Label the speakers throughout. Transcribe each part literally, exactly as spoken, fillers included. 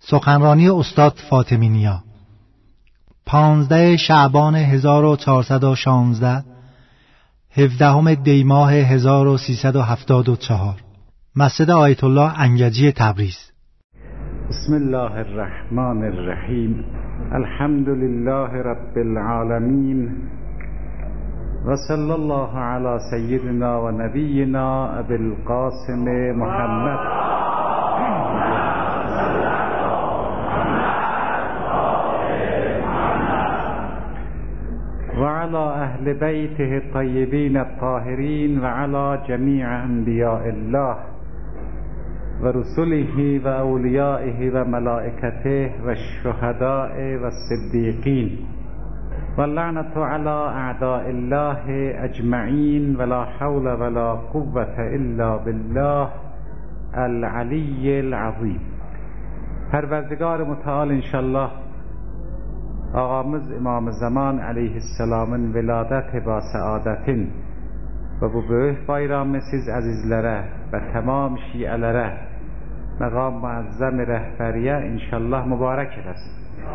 Speaker 1: سخنرانی استاد فاطمی نیا، پانزده شعبان هزار و چهارصد و شانزده، هفدهم دی ماه هزار و سیصد و هفتاد و چهار، مسجد آیت الله انگجی تبریز.
Speaker 2: بسم الله الرحمن الرحیم. الحمد لله رب العالمین و صلی الله علی سیدنا و نبینا ابی القاسم محمد و علی اهل بیته الطیبین الطاهرین و علی جمیع انبیاء الله و رسله و اولیائه و ملائکته و الشهداء و الصدیقین و لعنت علی اعداء الله اجمعین ولا حول ولا قوة الا بالله العلی العظیم. پروردگار متعال انشالله آقامız امام zaman علیه السلامın ولادت با سعادتین و bu böyük bayramı siz azizlere ve tamam şielere مقام معظم rəhbəriyə inşallah mübarək eləsin.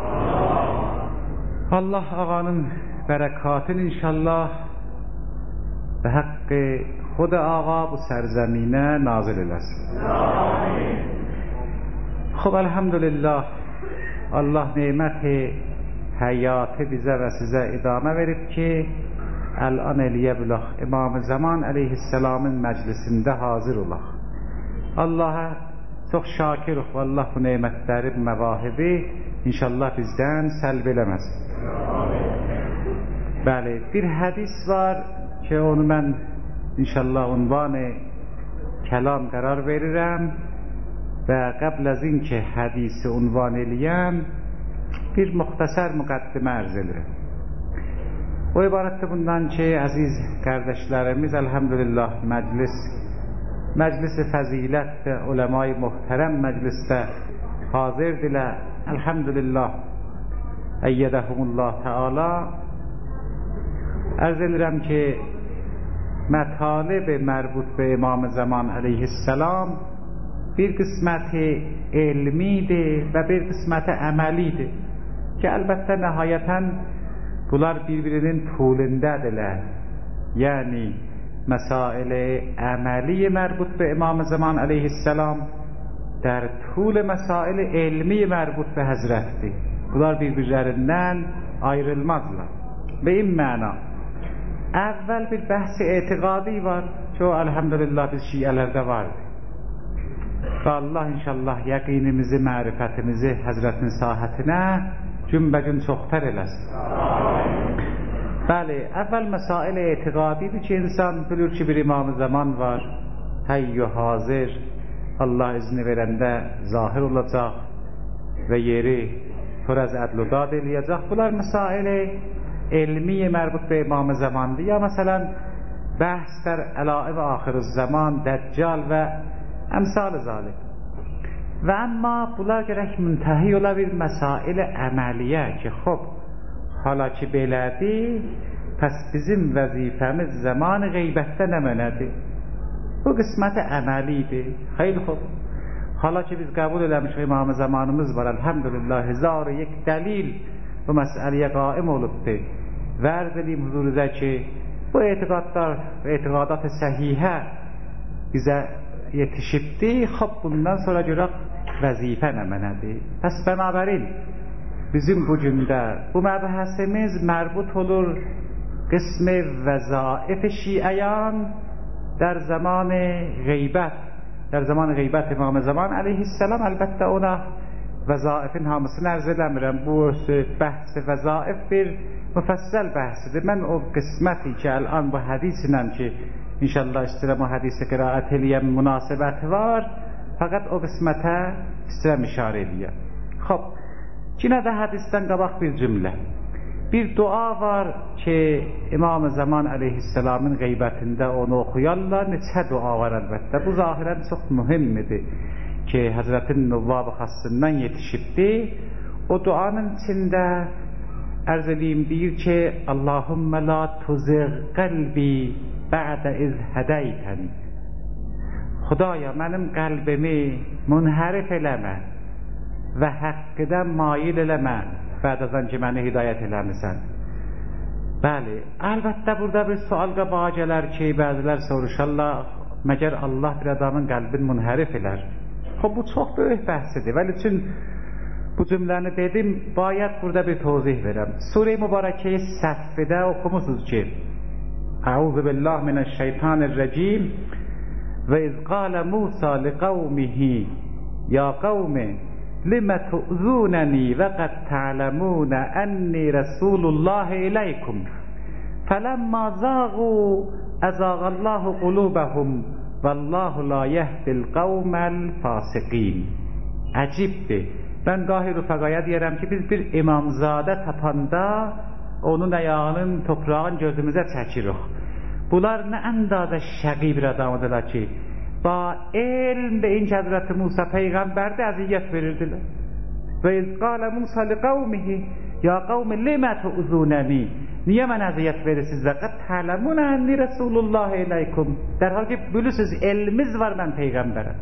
Speaker 2: Allah ağanın bərəkatını inşallah به حق خود آقا bu سرزمینه نازل eləsin. خب elhamdülillah Allah neməti həyatı bizə və sizə idamə verib ki الان eliyə bilaq İmam-ı Zaman əleyhisselamın məclisində hazır olaq. Allah'a çox şakirik və Allah bu neymətləri, məvahibi inşallah bizdən səlb eləməz. Bəli, bir hədis var ki onu mən inşallah unvanı kəlam qərar verirəm və qəbl az in ki hədisi unvan eləyəm bir muxtasar müqəddimə ərz edirəm. O ibarətdir bundan ki əziz qardaşlarımız elhamdülillah məclis məclis-i fəzilət uləma-i muhtərəm məclisdə hazirdirlər. Elhamdülillah əyyədəhumullah Teala. Ərz edirəm ki mətalib mərbut be İmam-ı Zaman əleyhisselam bir qisməti elmidir və bir qisməti əməlidir ki əlbəttə nəhayətən bunlar bir-birinin tulundədirlər. Yəni مسائل عملی مربوط به امام زمان علیه السلام در طول مسائل علمی مربوط به حضرتdir. Bunlar birbirlerinden ayrılmazlar. Ve این معنا اول bir بحث اعتقادی var. Çoğu elhamdülillah biz şielerde var. Ve Allah inşallah yakinimizi, marifetimizi Hazretin sahətine cümbəcün çoxtar eləsin. Bəli, əvvəl məsail etiqadidir ki, insan bilir ki, bir İmam-ı Zaman var, həyyü hazır, Allah izni verəndə zahir olacaq və yeri törəz ədludad eləyəcək. Bunlar məsail-i elmi mərbut və İmam-ı Zamandır. Ya məsələn, bəhslər əlaib axir-ı zaman, dəccal və əmsal-ı zalik. Və əmma bunlar gərək müntəhi ola bir məsail-i əməliyə ki, xub, حالا که belədir, pəs bizim vəzifəmiz zaman qeybətdə nəmənədir? Bu qisməti əməlidir. Xeyli xub. Hala ki biz qəbul eləmiş İmam-ı Zamanımız var, elhamdülillah, hizar یک dəlil bu məsələyə qaim olubdur. Və ərz edeyim huzuruzə ki, bu etiqadlar və etiqadat-ı səhihə bizə yetişibdir. Xub, bundan sonra görək vəzifə nəmənədir. Pəs bənabərin bizim bu gündə bu məbəhəsimiz mərbut olur qism vəzaif şiəyan در zaman qeybət در zaman qeybət İmam-ı Zaman əleyhisselam. Əlbəttə ona vəzaifin hamısını ərz eləmirəm. Bu bəhs vəzaif bir müfəssəl bəhsidir. Mən o qisməti ki الان bu hədislə ki inşallah istəyirəm o hədisi qiraət eləyəm, münasibəti var, fəqət o qismətə istəyirəm işarə eləyəm. Xob, yine de hadisten qabaq bir cümle. Bir dua var ki İmam-ı Zaman əleyhisselamın qeybətində onu oxuyarlar. Neçə dua var əlbəttə. Bu zahirən çox mühimmidir ki Həzrətin Nuvvab-ı Xassından yetişibdir. O duanın içində ərz edeyim deyir ki Allahümme la tuzigh qalbi ba'de iz hedeyteni. Xudaya mənim qəlbimi münhərif eləmə və həqqidən mail eləmə bəd azan ki, məni hidayət eləmirsən. Bəli, əlbəttə burada bir sual qabağa gələr ki, bəzilər soruşarlar, məgər Allah bir adamın qəlbini münhərif elər? Xub, bu çox böyük bəhsidir. Vəli üçün bu cümləni dedim, bayət burada bir tozih verəm. Sure-i Mübarəkəyi Səffidə oxumusunuz ki, Əuzu billah minəşşeytanirrəcim və iz qalə Musa li qavmihi ya qavmi limə tu'zunəni və qəd ta'ləmunə ənni rəsulullahi iləykum fələmmə zağu əzağallahu qulubəhum vəllahu la yehdil qavməl fasiqin. Əcibdir. Mən qahi rüfəqaya deyərəm ki, biz bir imamzadə tapanda onun ayağının, toprağın gözümüzə çəkirik. Bunlar nə əndazə şəqi bir adamıdırlar ki, ba elm deyin ki, Həzrəti Musa Peyğəmbərdə əziyyət verirdilər. Və iz qalə Musa li qavmihi ya qavmi limə tu'zunəni, niyə mən əziyyət verirsiniz və qəd ta'ləmunə ənni rəsulullahi iləykum, dərhal ki, bilirsiniz, elmiz var, mən Peyğəmbərəm.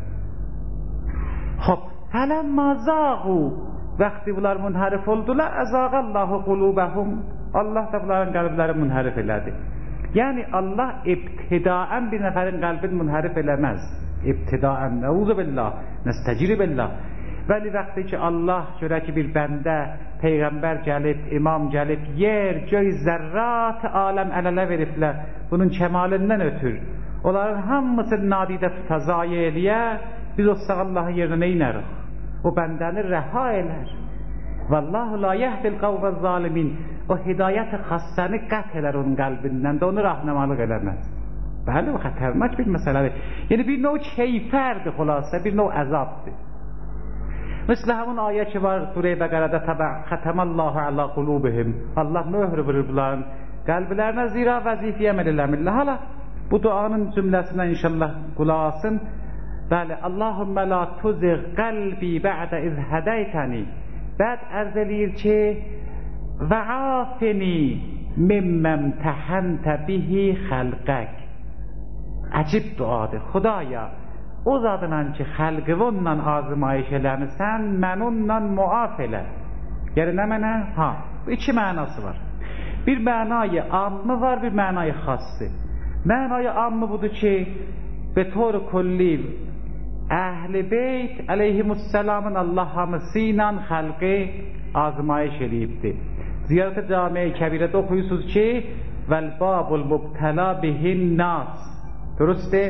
Speaker 2: Xob, fələmmə zağu, vaxtı bunlar münhərif oldular, əzağallahu qulubəhum, Allah da bunların qəlbləri münhərif elədi. Yəni Allah ibtidaən bir nəfərin qəlbini münhərif eləməz. İbtidaən, nəuzu billah, nəstəciri billah. Vəli vaxtı ki Allah görə ki bir bəndə, Peyğəmbər gəlib, imam gəlib, yer, göy, zərrat, aləm əl-ələ veriblər, bunun kəmalindən ötür. Onların hamısını nadidə tuta, zayi eləyə, biz o sağ Allahın yerinə neynərik? O bəndəni rəha elər. Vallahu la yehdil qavməz zalimin. O hidayət-i xassəni qət elər onun qəlbindən də onu rahnəmalıq eləməz. Bəli, o xətərnak bir məsələdir. Yəni bir növ keyfərdir xülasə, bir növ əzabdır. Mislə həmin ayə ki var Sure-i Bəqərədə təbə xətəməllahu ələ qulubihim. Allah möhr vurur bunların qəlblərinə, zira vəzifəyə əməl eləmirlər. Hala bu duanın cümləsindən inşallah qulaq asın. Bəli, Allahümmə la tuzigh qəlbi bə'də iz hədəytəni. Bəd ərz eləyir ki və afini mimməm təhəntə bihi xəlqək. Əcib duadır. Xudaya, o zadından ki xəlqi onunla azımayış eləmirsən, mən onunla muaf elə. Yəni nə mənə? Ha, iki mənası var. Bir mənayı ammı var, bir mənayı xassı. Mənayı ammı budur ki, və tor kulli Əhl-i Beyt əleyhimussalamın Allah hamısı ilə xəlqi azmayış eləyibdir. Ziyarət-i Cami-i Kəbirədə oxuyursunuz ki vəl-babul mubtəla bihin nas. Durustdir?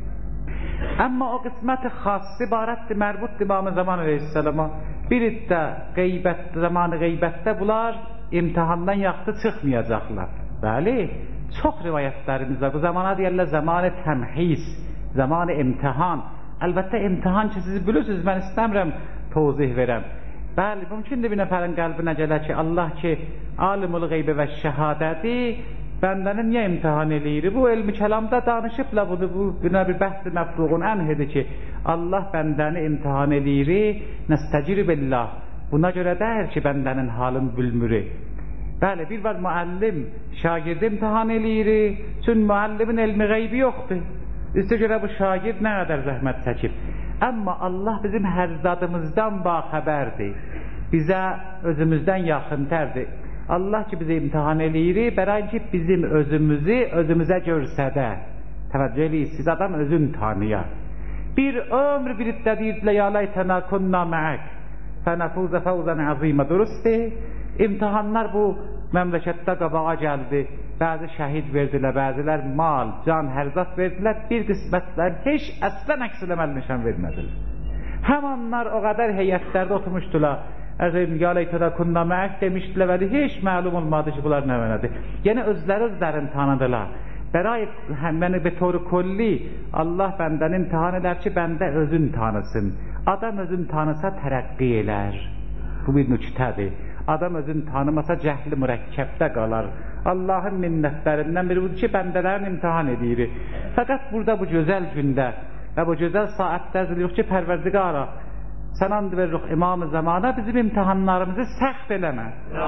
Speaker 2: Amma o qismət-i xas ibarətdir, mərbutdir İmam-ı Zaman əleyhissalama. Bir iddə qeybət, zamanı qeybətdə bunlar imtihandan yaxşı çıxmayacaqlar. Bəli, çox rivayətlərimiz var. Bu zamana deyərlər zamanı təmhis, zamanı imtihan. Əlbəttə imtihan ki, siz bilirsiniz, mən istəmirəm tozih verəm. Bəli, mümkündür bir nəfərin qəlbinə gələr ki, Allah ki, alimul qeybi və şəhadədir, bəndəni niyə imtihan eləyir? Bu elmi kəlamda danışıbla bunu, bu buna bir bəhs-i məfruğun ənhidir ki, Allah bəndəni imtihan eləyir, nəstəcir billah. Buna görə dəyər ki, bəndənin halını bilmürü. Bəli, bir var müəllim, şagird imtihan eləyir, çünki müəllimin elmi qeybi yoxdur. Üstə görə bu şagird nə qədər zəhmət çəkib. Amma Allah bizim hərzadımızdan baxəbərdir. Bizə özümüzdən yaxıntərdir. Allah ki bizi imtihan eləyir, bəray ki bizim özümüzü özümüzə görsədə. Təvəccüh eləyirsiniz, adam özün tanıya. Bir ömr bir iddə deyirdilər, ya laytənə kunna məək, fənəfuzə fəvzən əzimə, durustdir? İmtihanlar bu məmləkətdə qabağa gəldi. Bəzi şəhid verdilər, bəzilər mal, can, hərzat verdilər, bir qismətlər heç əslən əks eləməl nişan vermədilər. Həmanlar o qədər heyətlərdə oturmuşdular, əzəyim, yaləytədə kunna məək demişdilər, vəli heç məlum olmadı ki, bunlar nə mənədir. Yəni özləri özlərini tanıdılar. Bəray, məni betoru kolli, Allah bəndən imtihan edər ki, bəndə özün tanısın. Adam özün tanısa tərəqqi elər. Bu bir nüktədir. Adam özün tanımasa cəhli mürəkkəbdə qalar. Allahın minnətlərindən biri budur ki, bəndələrin imtihan edir. Fəqət burada bu gözəl gündə və bu gözəl saatdə əziliyor ki, Pərverdigara, sən and veririk İmam-ı Zamana bizim imtihanlarımızı səxt eləmə.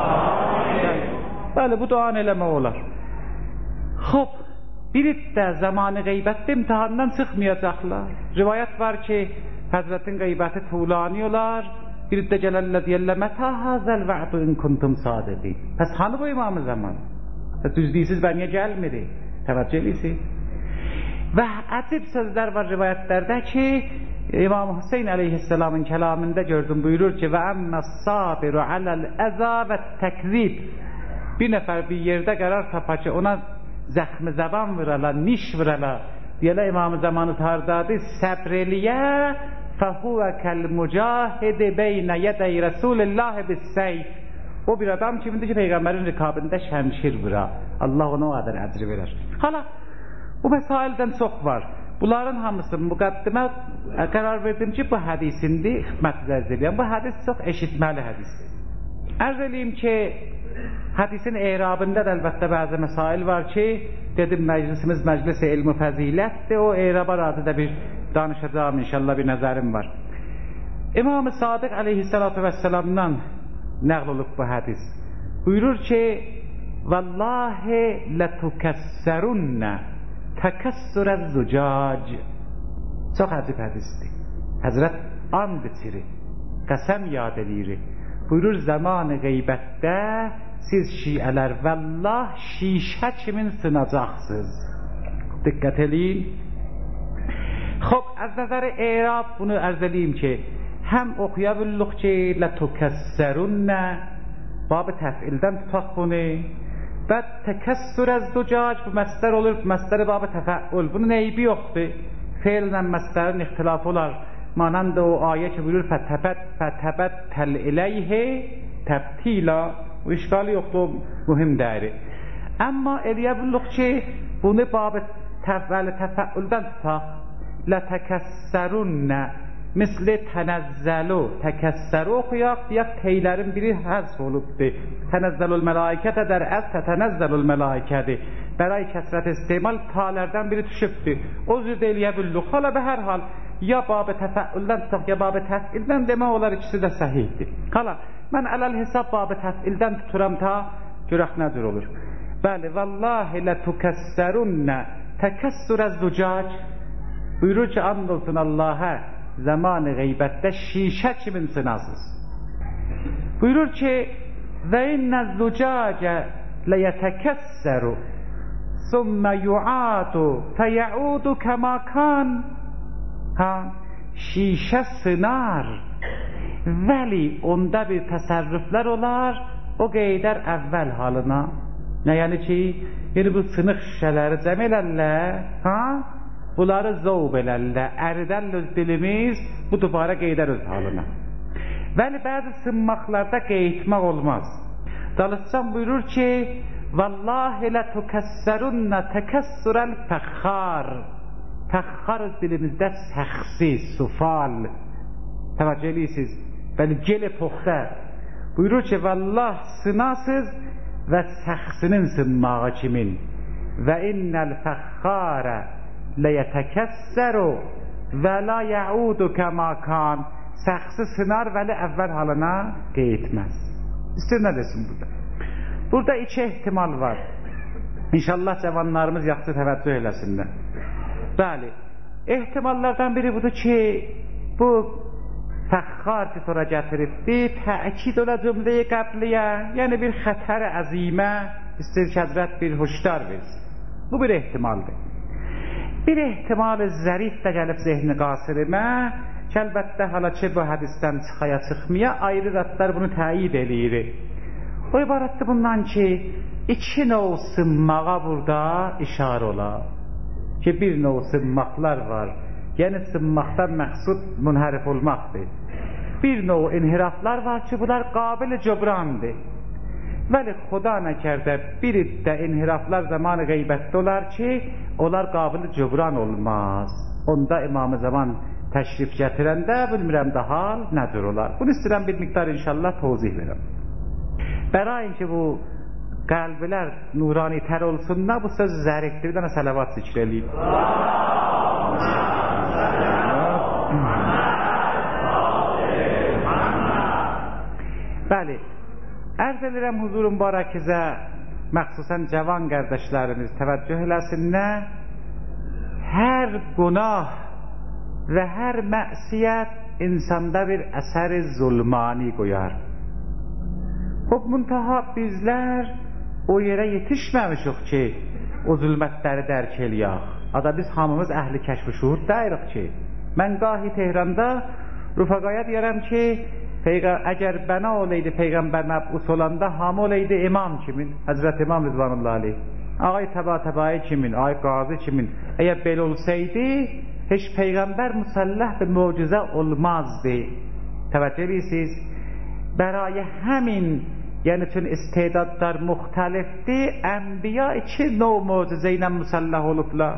Speaker 2: Bəli, bu duan eləmə olar. Xob, bir iddə zamanı qeybətdə imtihandan çıxmayacaqlar. Rivayət var ki, Həzrətin qeybəti tuğlanıyorlar, bir də gələllər deyərlər mətə hazəl va'du in kuntum sadiqin. Pəs hanı bu imam zaman? Düz deyirsiz və niyə gəlmir? Təvəccüh edirsiniz. Və əcib sözlər var rivayətlərdə ki, İmam Hüseyin əleyhisselamın kəlamında gördüm, buyurur ki və əmmə-s-sabiru aləl-əzə və təkzib. Bir nəfər bir yerdə qərar tapar ki, ona zəxmi zəban vurala, niş vurala deyələ İmam-ı zamanı tardadı, səbr eləyə fəhuvə kəl-mücahidi beynə yədəy Rəsulillah bis-seyf. O bir adam kimindir ki, Peyğəmbərin rikabında şəmşir vura. Allah ona o qədər əcri verər. Hala, bu məsaildən çox var. Bunların hamısı müqəddimə qərar verdim ki, bu hədisindir, xidmət zərzəliyəm. Bu hədis çox eşitməli hədisdir. Ərz eləyim ki, hədisin eyrabında da əlbəttə bəzi məsail var ki, dedim məclisimiz məclis-i ilm-i fəzilətdir, o eyraba razı da bir danışacağım, inşallah bir nəzərim var. İmam-ı Sadiq aleyhissalatu vesselamdan nəql olub bu hədis. Buyurur ki, Vallahi lətukəssərunnə təkəssürəz zucac. Çox əcib hədisdir. Həzrət and içirir, qəsəm yad edir. Buyurur, zamanı qeybətdə siz şiələr vallah şişə kimin sınacaqsınız. Diqqət eləyin. Xob, az nəzər eyrab bunu ərz eləyim ki, həm oxuya billuq ki, lətukəssərunnə babı təfildən tutaq bunu və təkəssürəz zucac bu məsdər olur, məsdəri babı təfəul. Bunun eybi yoxdur. Feillə məsdərin ixtilafı olar. Mananda o ayə ki buyurur fətəbət fətəbət təl iləyhi təbtila. O işgali yoxdur, o mühüm dəyri. Amma eləyə billuq ki, bunu babı təvvəli təfəuldən tutaq. Lətəkəssərunnə misli tənəzzəlu, təkəssəru oxuyaq, deyək teylərin biri həzf olubdur. Tənəzzəlul mələikətə dər əz tətənəzzəlul mələikədir. Bəray kəsrət istimal talərdən biri düşübdür. O cürdə eləyə billuq. Hala bə hər hal, ya babı təfəuldən tutaq, ya babı təfildən demək olar, ikisi də səhihdir. Hala, mən ələl hesab babı təfildən tuturam ta, görək nədir olur. Bəli, vallahi lətukəssərunnə təkəssürəz zucac. Buyurur ki, and olsun Allah'a, zamanı qeybətdə şişə kimin sınasız. Buyurur ki, və innəz zucacə ləyətəkəssəru sümmə yu'adu fəyəudu kəmakan. Ha, şişə sınar, vəli onda bir təsərrüflər olar, o qeydər əvvəl halına. Nə yəni ki, yəni bu sınıq şişələri cəm elərlər, ha? Bunları zovb elərlər, əridən öz dilimiz, bu dubara qeydər öz halına. Vəli bəzi sınmaqlarda qeydmək olmaz. Dalıscan buyurur ki, vallahi lətukəssərunnə təkəssürəl fəxxar. Fəxxar öz dilimizdə səxsi, sufal. Təvəccüh edirsiniz, bəli gel poxtə. Buyurur ki, vallah sınasız və səxsinin sınmağı kimin. Və innəl fəxxarə ləyətəkəssəru və la yəudu kəmakan. Səxsi sınar, vəli əvvəl halına qeydməz. İstir nə desin burada? Burada iki ehtimal var. İnşallah cavanlarımız yaxşı təvəccüh eləsinlər. Bəli, ehtimallardan biri budur ki, bu fəxxar ki sonra gətiribdir, təkid ola cümləyi qəbliyə, yəni bir xətər əzimə, istir ki, həzrət bir huşdar versin. Bu bir ehtimaldır. Bir ehtimal-i zərif də gəlib zehni qasirimə, ki, əlbəttə hala ki, bu hədisdən çıxaya çıxmaya, ayrı rədlər bunu təyid eləyir. O ibarətdir bundan ki, iki növ sınmağa burada işarə olar. Ki, bir növ sınmaqlar var, yəni sınmaqdan məqsud münhərif olmaqdır. Bir növ inhiraflar var ki, bunlar qabil-i cöbrandır. Vəli xuda nəkərdə bir iddə inhiraflar zamanı qeybətdə olar ki, onlar qabil-i cöbran olmaz. Onda İmam-ı Zaman təşrif gətirəndə bilmirəm də hal nədir olar. Bunu istəyirəm bir miqdar inşallah tozih verəm. Bərayin ki, bu qəlblər nurani tər olsunlar, bu söz zərifdir. Bir dənə sələvat zikr eləyib. Bəli, ərz edirəm huzurun barakizə, məxsusən cavan qardaşlarımız təvəccüh eləsinlər, hər günah və hər məqsiyyət insanda bir eser zulmani koyar. Hop muntaha bizler o yere yetişmemişik ki o zulmetleri derk eləyək. Ada biz hamımız əhli kəşf-i şuhud deyirik ki, mən gahi Tehranda rüfaqaya deyərəm ki, əgər bana olaydı Peyğəmbər məbus olanda hamı olaydı imam kimin, Həzrət İmam Rızvanullah aleyh, ağay təba təbai kimin, ağay qazi kimin. Əgər belə olsaydı heç Peyğəmbər musallah bir mucizə olmazdı. Təvəccüh edirsiniz? Bərayə həmin, yəni tüm istedadlar müxtəlifdir. Ənbiya iki növ mucizə ilə musallah olublar.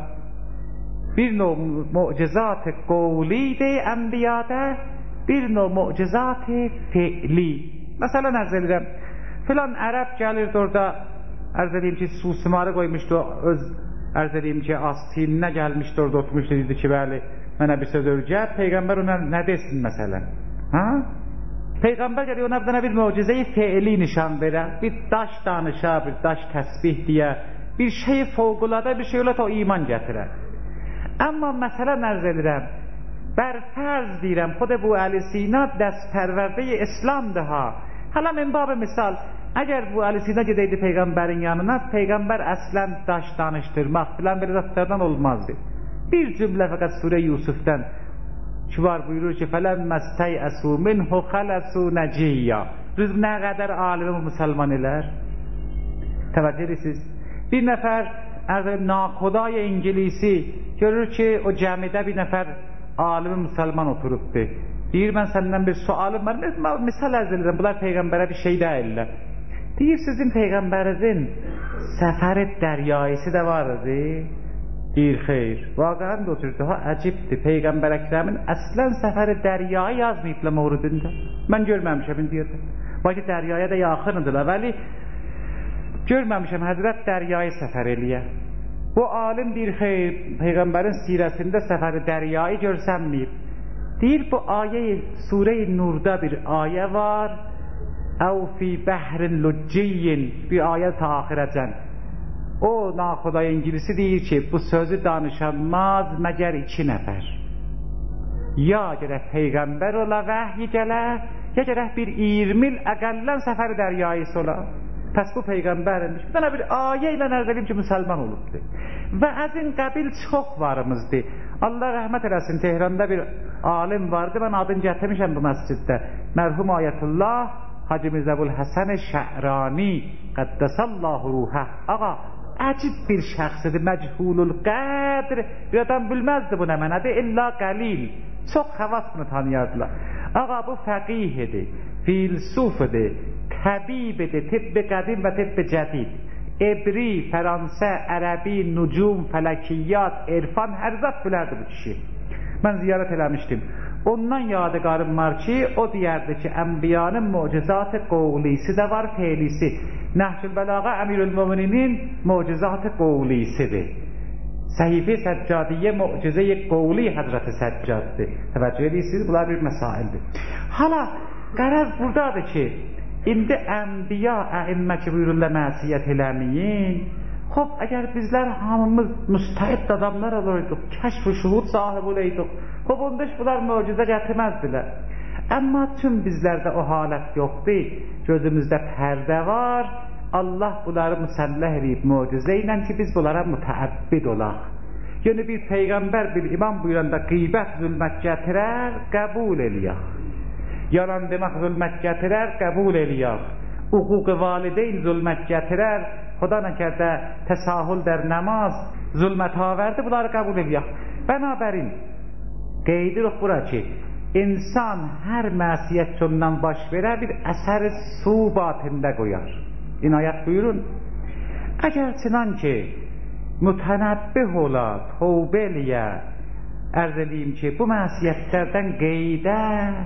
Speaker 2: Bir növ mucizat-ı qovlidir ənbiyada, bir növ mucizat fi'li. Mesela ərz edirəm, filan ərəb gəlirdi orada, ərz edeyim ki, susimarı qoymuşdu, öz ərz edeyim ki, astilinə gəlmişdi orada, oturmuşdu, dedi ki, bəli, mənə bir söz örgət, Peyğəmbər ona nə desin məsələn? Ha? Peyğəmbər gəlir ona bir mucize-i fi'li nişan verə, bir daş danışa, bir daş təsbih deyə, bir şey fövqüladə bir şey ola ta iman gətirə. Amma məsələn ərz edirəm, bər fərz deyirəm, xud bu Əli Sina dəst pərvərdə İslamdır ha. Hala min babı misal, əgər bu Əli Sina gedəydi Peyğəmbərin yanına, Peyğəmbər əslən daş danışdırmaq filan bir zatlardan olmazdı. Bir cümlə fəqət Surə Yusuf'dən ki var buyurur ki, فَلَمَّسْتَيْأَسُوا مِنْهُ خَلَسُوا نَجِيَّا. Rüz nə qədər alimi müsəlman ilər? Təvəccüh edirsiniz? Bir nəfər naxudای İngilisi görür ki, o cəmidə bir nəfər alimi müsəlman oturubdur. Deyir, mən səndən bir sualım var. Misal ərz edirəm, bunlar Peyğəmbərə bir şey deyirlər. Deyir, sizin Peyğəmbərinizin səfəri dəryayisi də vardı. Deyir, xeyr. Vaqəən də oturdu, ha, əcibdir. Peyğəmbər Əkrəmin əslən səfəri dəryayı yazmayıbla mövridində. Mən görməmişəm, deyirdi. Baki dəryaya da yaxınıdırlar, vəli görməmişəm, Həzrət dəryayı səfər eləyə. Bu alim deyir, xeyr, Peyğəmbərin sirəsində səfəri dəryayı görsənməyib. Deyir, bu ayə-i Surə-i Nur'da bir ayə var. Əv fi bəhrin lücciyyin, bir ayə ta axirəcən. O naxuday İngilisi deyir ki, bu sözü danışanmaz məgər iki nəfər. Ya gərək Peyğəmbər ola vəhy gələ, ya gərək bir iyirmi il əqəllən səfəri dəryayısı ola. Pəs bu Peyğəmbərinmiş. Bir dənə bir ayə ilə ərz edeyim ki, müsəlman olubdur. Və əzin qəbil çox varımızdır. Allah rəhmət eləsin, Tehranda bir alim vardı, mən adını gətirmişəm bu məsciddə. Mərhum Ayətullah Hacı Mirzəbul Həsən Şə'rani Qəddəsallahu ruhəh. Ağa, əcib bir şəxsidir, məchulul qədr. Bir adam bilməzdi bu nə mənədir, illa qəlil. Çox xəvas bunu tanıyardılar. Ağa, bu fəqihidir, filsufidir, təbibidir, tibb-i qədim və tibb-i cədid. Ebri, Fransə, Ərəbi, Nucum, Fələkiyyat, Erfan, hər zat bilərdi bu kişi. Mən ziyarət eləmişdim. Ondan yadigarım var ki, o deyərdi ki, ənbiyanın mucizat-ı qovlisi də var, feylisi. Nəhcül Bəlağa Əmirül-Mömininin mucizat-ı qovlisidir. Səhifə-i Səccadiyyə mucize-i qovli Həzrət-i Səccaddır. Təvəccüh edirsiniz, bunlar bir məsaildir. Hala, qərəz buradadır ki, İndi ənbiya, əimmə ki buyururlar məsiyyət eləməyin. Xob, əgər bizlər hamımız müstəid adamlar olurduq, kəşf-ı şuhud sahibi olaydıq, xob, onda bunlar möcüzə gətirməzdilər. Amma tüm bizlərdə o halət yoxdur, gözümüzdə pərdə var, Allah bunları müsəlləh edib möcüzə ilə ki, biz bunlara mütəəbbid olaq. Yəni bir Peyğəmbər, bir imam buyuranda qeybət, zülmət gətirər, qəbul eləyək. Yalan demək zülmət gətirər, qəbul eləyək. Uquq-ı valideyn zülmət gətirər, Xuda nəkərdə təsahül dər nəmaz, zülmət avərdi, bunları qəbul eləyək. Bənabərin, qeydirik bura ki, insan hər məsiyyət ondan baş verə bir əsər-i su batində qoyar. İnayət buyurun. Əgər çinan ki, mütənəbbih ola, tövbə eləyə, ərz edeyim ki, bu məsiyyətlərdən qeydə,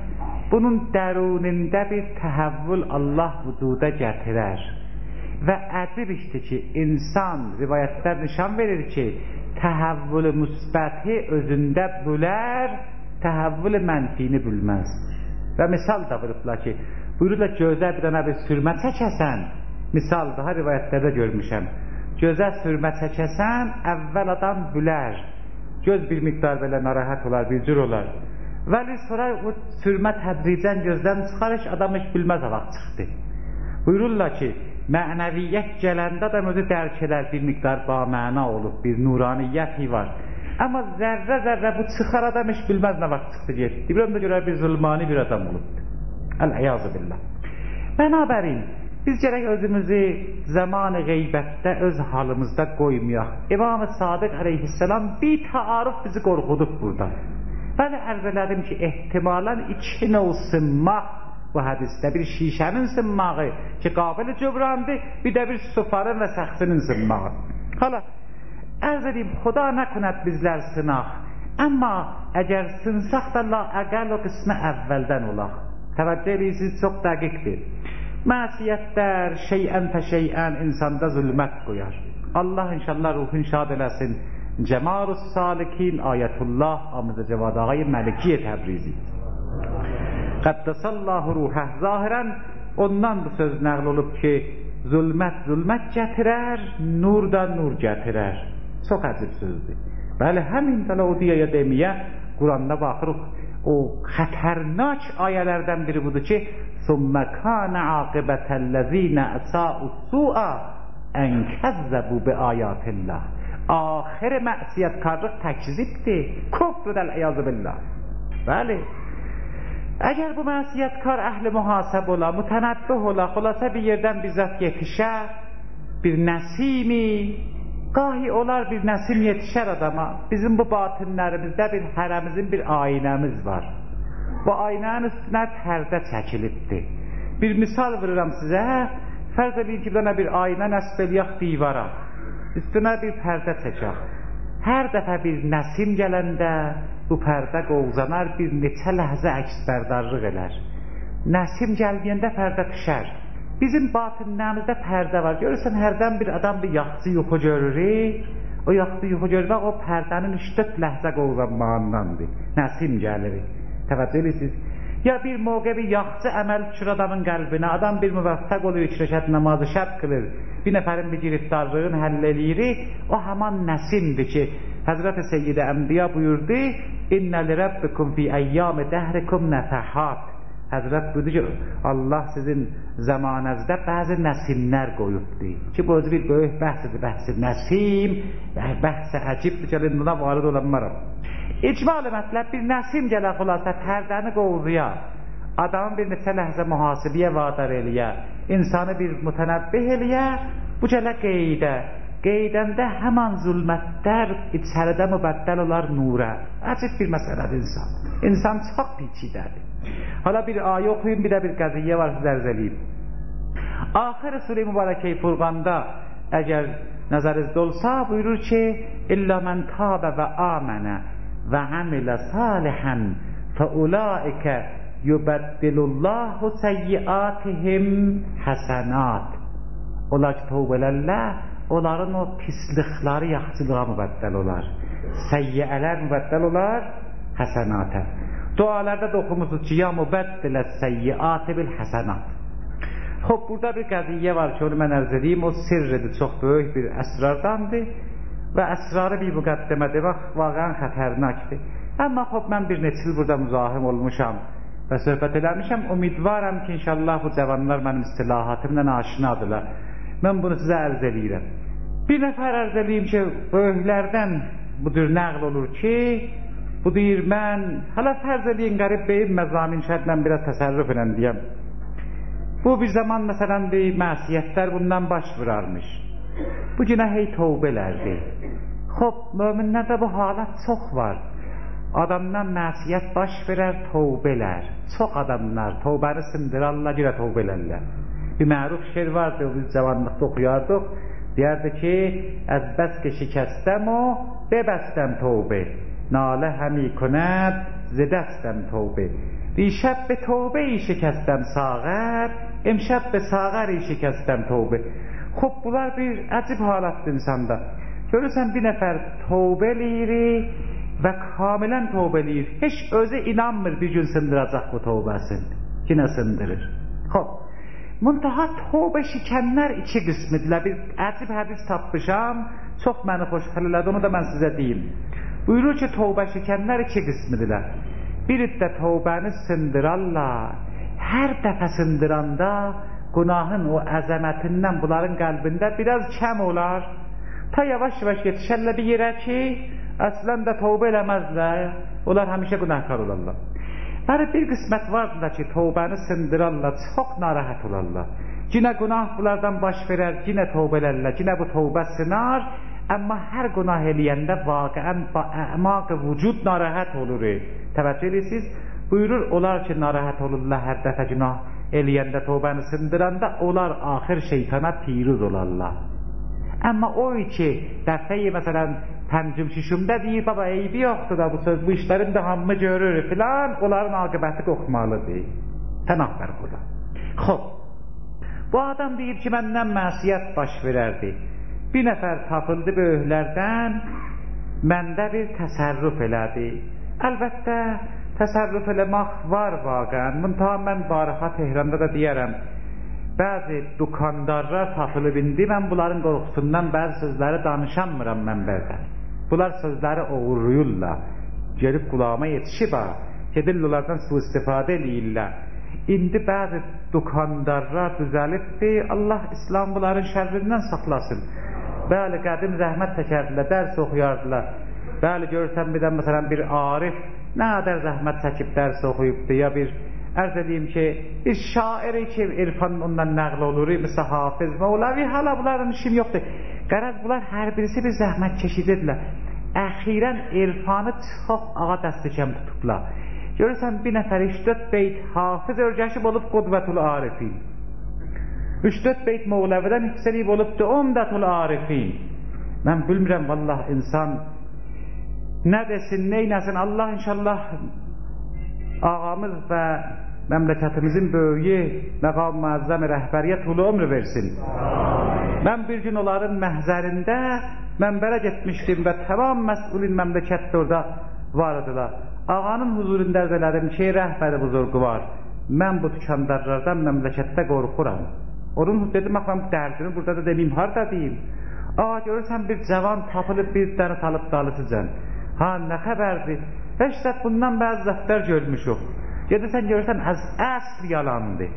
Speaker 2: bunun dərunində bir təhəvvül Allah vücuda gətirər. Və əcib işdir ki, insan rivayətlər nişan verir ki, təhəvvül-i müsbəti özündə bülər, təhəvvül-i mənfini bilməz. Və misal da vurublar ki, buyururlar gözə bir dənə bir sürmə çəkəsən, misal daha rivayətlərdə görmüşəm, gözə sürmə çəkəsən, əvvəl adam bülər, göz bir miqdar belə narahat olar, bir cür olar. Vəli sonra o sürmə tədricən gözdən çıxarış adam heç bilməz vaxt çıxdı. Buyururlar ki, mənəviyyət gələndə adam özü dərk edər bir miqdar baməna olub, bir nuraniyyəti var. Amma zərrə zərrə bu çıxar adam heç bilməz nə vaxt çıxdı getdi. Bir ömrə görə bir zulmani bir adam olubdur. Əl-əyazı billah. Bənabərin, biz gərək özümüzü zaman-ı qeybətdə öz halımızda qoymayaq. İmam-ı Sadiq əleyhisselam bir taaruf bizi qorxudub burada. Bəli, ərz elədim ki, ehtimalən iki növ sınmaq bu hədisdə. Bir şişənin sınmağı ki, qabil-i cübrandır, bir də bir sufarın və səxsinin sınmağı. Hala, ərz edeyim, Xuda nəkünət bizlər sınaq. Amma əgər sınsaq da la əqəl o qismə əvvəldən olaq. Təvəccüh edirsiniz, çox dəqiqdir. Məsiyətlər şeyən fə şeyən insanda zülmət qoyar. Allah inşallah ruhun şad eləsin. Cemarus Salikin Ayetullah Amizə Cevad Ağay Məlikiyə Təbrizi Qəddesallahu ruhəh. Zahirən ondan bu söz nəql olub ki, zulmət zulmət gətirər, nur da nur gətirər. Çox əcib sözdür. Bəli, həmin dələ o deyə deməyə Quranda baxırıq, o xətərnak ayələrdən biri budur ki, ثُمَّ كَانَ عَاقِبَةَ الَّذ۪ينَ أَسَاءُ السُّوءَ اَنْ كَذَّبُوا بِآيَاتِ اللّٰهِ. Ahir mə'siyyətkarlıq təkzibdir, küfrü dəl-əyazı billah. Bəli, əgər bu mə'siyyətkar əhli mühasəb ola, mütənəbbih ola, xülasə bir yerdən bizzat yetişə, bir nəsimi, qahi olar bir nəsim yetişər adama. Bizim bu batinlərimizdə bir hərəmizin bir aynəmiz var. Bu aynənin üstünə pərdə çəkilibdir. Bir misal verirəm sizə, fərz edin ki, bir aynə nəsb eləyək divara, üstünə bir pərdə çəkək. Hər dəfə bir nəsim gələndə bu pərdə qovzanar, bir neçə ləhzə əksbərdarlıq elər. Nəsim gəlgəndə pərdə düşər. Bizim batinlərimizdə pərdə var. Görürsən, hərdən bir adam bir yaxşı yuxu görür, o yaxşı yuxu görmək o pərdənin üç dörd ləhzə qovzanmağındandır. Nəsim gəlir. Təvəccüh edirsiniz. Ya bir mövqə bir yaxşı əməl düşür adamın qəlbinə, adam bir müvəffəq olur, üç rəkət namazı şəb qılır, bir nəfərin bir giriftarlığını həll eləyir, o həman nəsimdir ki, Həzrət-i Seyyidə Ənbiya buyurdu, İnnə li rabbikum fi əyyam-ı dəhrikum nəfəhat. Həzrət buyurdu ki, Allah sizin zamanınızda bəzi nəsimlər qoyubdur. Ki, bu özü bir böyük bəhsidir, bəhsi nəsim, bəhsi əcibdir ki, buna varid olanmaram. İcmal-ı mətləb bir nəsim gələ xülasə pərdəni qovzuya, adamın bir neçə ləhzə mühasibiyə vadar eləyə, insanı bir mütənəbbih eləyə, bu gələ qeydə. Qeydəndə həman zülmətlər içəridə mübəddəl olar nura. Əcib bir məsələdir insan. İnsan çox piçidədir. Hala bir ayə oxuyun, bir də bir qəziyyə var sizə ərz eləyim. Axır Sure-i Mübarəkəyi Furqanda əgər nəzərinizdə olsa buyurur ki, İllə mən tabə və amənə və əmilə salihən fəulaikə yubəddilullahu səyyiatihim həsənat. Onlar ki, tövbə elərlər, onların o pislikləri yaxşılığa mübəddəl olar. Səyyələr mübəddəl olar həsənatə. Dualarda da oxumusunuz ki, ya mübəddilə səyyiatı bil həsənat. Xob, burada bir qəziyyə var ki, onu mən ərz edeyim, o sirridir, çox böyük bir əsrardandır və əsrarı bir müqəddəmədir, bax, vaqən xətərnakdır. Amma xob, mən bir neçil burada müzahim olmuşam və söhbət eləmişəm, umidvaram ki, inşallah bu cavanlar mənim istilahatımla aşinadırlar. Mən bunu sizə ərz eləyirəm. Bir nəfər ərz eləyim ki, böyüklərdən budur nəql olur ki, bu deyir, mən, hələ fərz eləyin qərib beyim məzamin şəhət mən biraz təsərrüf elən deyəm. Bu bir zaman məsələn deyir, məsiyyətlər bundan baş vurarmış. Bu günə hey tövbələrdir. Xob, möminlərdə bu halət çox var. Adamdan məsiyyət baş verər, tövbələr. Çox adamlar tövbəni sındırarlar, girə tövbələrlər. Bir məruf şer vardı, o biz cavanlıqda oxuyardıq. Deyərdi ki, əz bəs ki şikəstəm o, bebəstəm tövbə. Nalə həmi کند ز دستم توبه. دیشب به توبه شکستم ساغر، امشب به ساغری şikəstəm توبه. Xub, bunlar bir əcib halətdir insanda. Görürsən, bir nəfər tövbə eləyir və kamilən tövbə eləyir. Heç özü inanmır bir gün sındıracaq bu tövbəsin. Yine sındırır. Xub, muntaha tövbə şikənlər iki qismidirlər. Bir əcib hədis tapmışam, çox məni xoşxal elədi, onu da mən sizə deyim. Buyurur ki, tövbə şikənlər iki qismidirlər. bir də tövbəni sındırarlar. Hər dəfə sındıranda günahın o əzəmətindən bunların qəlbində biraz kəm olar. Ta yavaş-yavaş yetişərlər bir yerə ki, əslən də tövbə eləməzlər. Onlar həmişə günahkar olarlar. Bəli, bir qismət vardır ki, tövbəni sındırarlar, çox narahat olarlar. Yine günah bunlardan baş verər, yine tövbə elərlər, yine bu tövbə sınar. Amma hər günah eləyəndə vaqiən əmaq-ı vücud narahat olur. Təvəccüh edirsiniz? Buyurur, onlar ki, narahat olurlar hər dəfə günah eləyəndə, tövbəni sındıranda, onlar axır şeytana piruz olarlar. Amma o ki, dəfəyi məsələn, pəncüm şişimdə deyir, baba eybi yoxdur da bu söz, bu işlərin də hamı görür filan, onların aqibəti qoxmalıdır. Pənah ver qula. Xoş, bu adam deyir ki, məndən məsiyyət baş verərdi. Bir nəfər tapıldı böyüklərdən, məndə bir təsərrüf elədi. Əlbəttə, təsərrüf eləmək var vaqən. Müntəha mən barıxa Tehranda da deyərəm, bəzi dukandarlar tapılıb indi, mən bunların qorxusundan bəzi sözləri danışanmıram mənbərdən. Bunlar sözləri oğurluyurlar, gelib qulağıma yetişib ha, gedirlərdən su-istifadə eləyirlər. İndi bəzi dukandarlar düzəlibdir, Allah İslam bunların şərrindən saxlasın. Bəli, qədim zəhmət çəkərdilər, dərs oxuyardılar. Bəli, görürsən bir də məsələn bir arif nə qədər zəhmət çəkib dərs oxuyubdur, ya bir ərz edeyim ki, bir şairi ki, irfan ondan nəql olur, misal Hafiz, Mevlevi, hala bunların işim yoxdur. Qərəz bunlar hər birisi bir zəhmət çəkirdirlər. Əxirən irfanı çox ağa dəstəkəm tutublar. Görürsən bir nəfər üç dörd beyt Hafiz örgəşib olub Qudvətul Arifin. üç dörd beyt Mevlevidən hifzəliyib olubdur Umdatul Arifin. Mən bilmirəm vallah insan nə desin, neynəsin, Allah inşallah ağamız və məmləkətimizin böyüyü məqam müəzzəm rəhbəriyyət ulu ömrü versin. Amin. Mən bir gün onların məhzərində mənbərə getmişdim və tamam məsulin məmləkətdə orada vardılar. Ağanın huzurunda ərz elədim ki, rəhbəri buzurgu var. Mən bu tükandarlardan məmləkətdə qorxuram. Onun dedim, mən bu dərdini burada da demeyim, harada deyim. Ağa görürsən bir cavan tapılıb bir dəni salıb dalıtıcan. Ha, nə xəbərdir? Həştət bundan bəzi zəftər görmüşük. Gedirsən görürsən, əsl yalandır.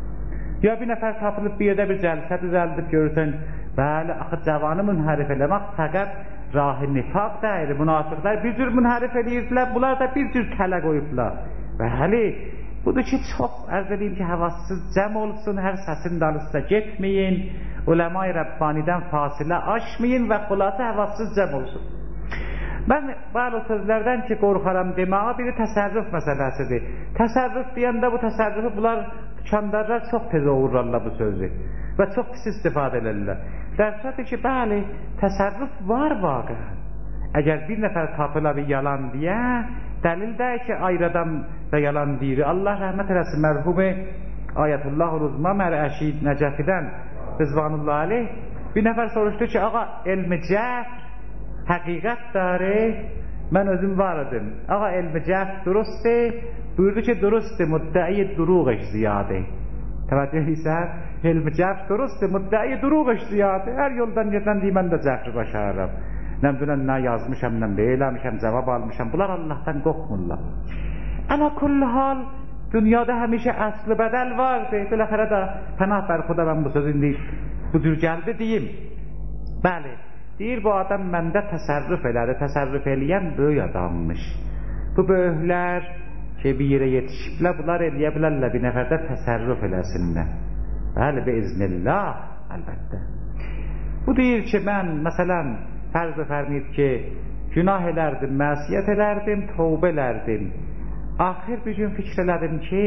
Speaker 2: Ya bir nəfər tapılıb bir yerdə bir cəlsə düzəldib görürsən, bəli, axı cavanı münhərif eləmək fəqət rah-ı nifaq deyir. Münafıqlar bir cür münhərif eləyirdilər, bunlar da bir cür tələ qoyublar. Bəli, budur ki, çox ərz edeyim ki, həvassız cəm olsun, hər səsin dalısına getməyin, uləma-i Rəbbanidən fasilə aşmayın və xulası həvassız cəm olsun. Mən bəli o sözlərdən ki, qorxaram deməyə biri təsərrüf məsələsidir. Təsərrüf deyəndə bu təsərrüfü bunlar tükandarlar çox tez uğurlarlar bu sözü və çox pis istifadə edirlər. Dərsədir ki, bəli, təsərrüf var vaqəən. Əgər bir nəfər tapıla bir yalan deyə, dəlil də ki, ayrıdan da yalan deyir. Allah rəhmət eləsin mərhumi Ayətullah-ül Uzma Mərəşid Nəcəfidən Rızvanullah aleyh bir nəfər soruşdu ki, ağa elmi cəf həqiqət darı, mən özüm var idim. Ağa elmi cəf durustdir, buyurdu ki, durustdir, müddəi duruğ-iş ziyadə. Təvəccüh isə, elmi cəf durustdir, müddəi duruğ-iş ziyadə. Hər yoldan gedən deyim, mən də cəfri başarıram. Nəm dünən nə yazmışam, nəm beyləmişəm, cavab almışam. Bunlar Allah'tan qorxmurlar. Ələ kulli hal, dünyada həmişə əsli bədəl vardır. Biləxərə də pənah bər xuda mən bu sözün deyil, bu cür gəldi deyim. Bəli, deyir bu adam məndə təsərrüf elədi, təsərrüf eləyən böyük adammış. Bu böyüklər ki, bir yerə yetişiblər, bunlar eləyə bilərlər, bir nəfərdə təsərrüf eləsinlər. Bəli, beiznillah, əlbəttə. Bu deyir ki, mən, məsələn, fərz fərmiyib ki, günah elərdim, məsiyyət elərdim, tövbə elərdim. Axir bir gün fikr elədim ki,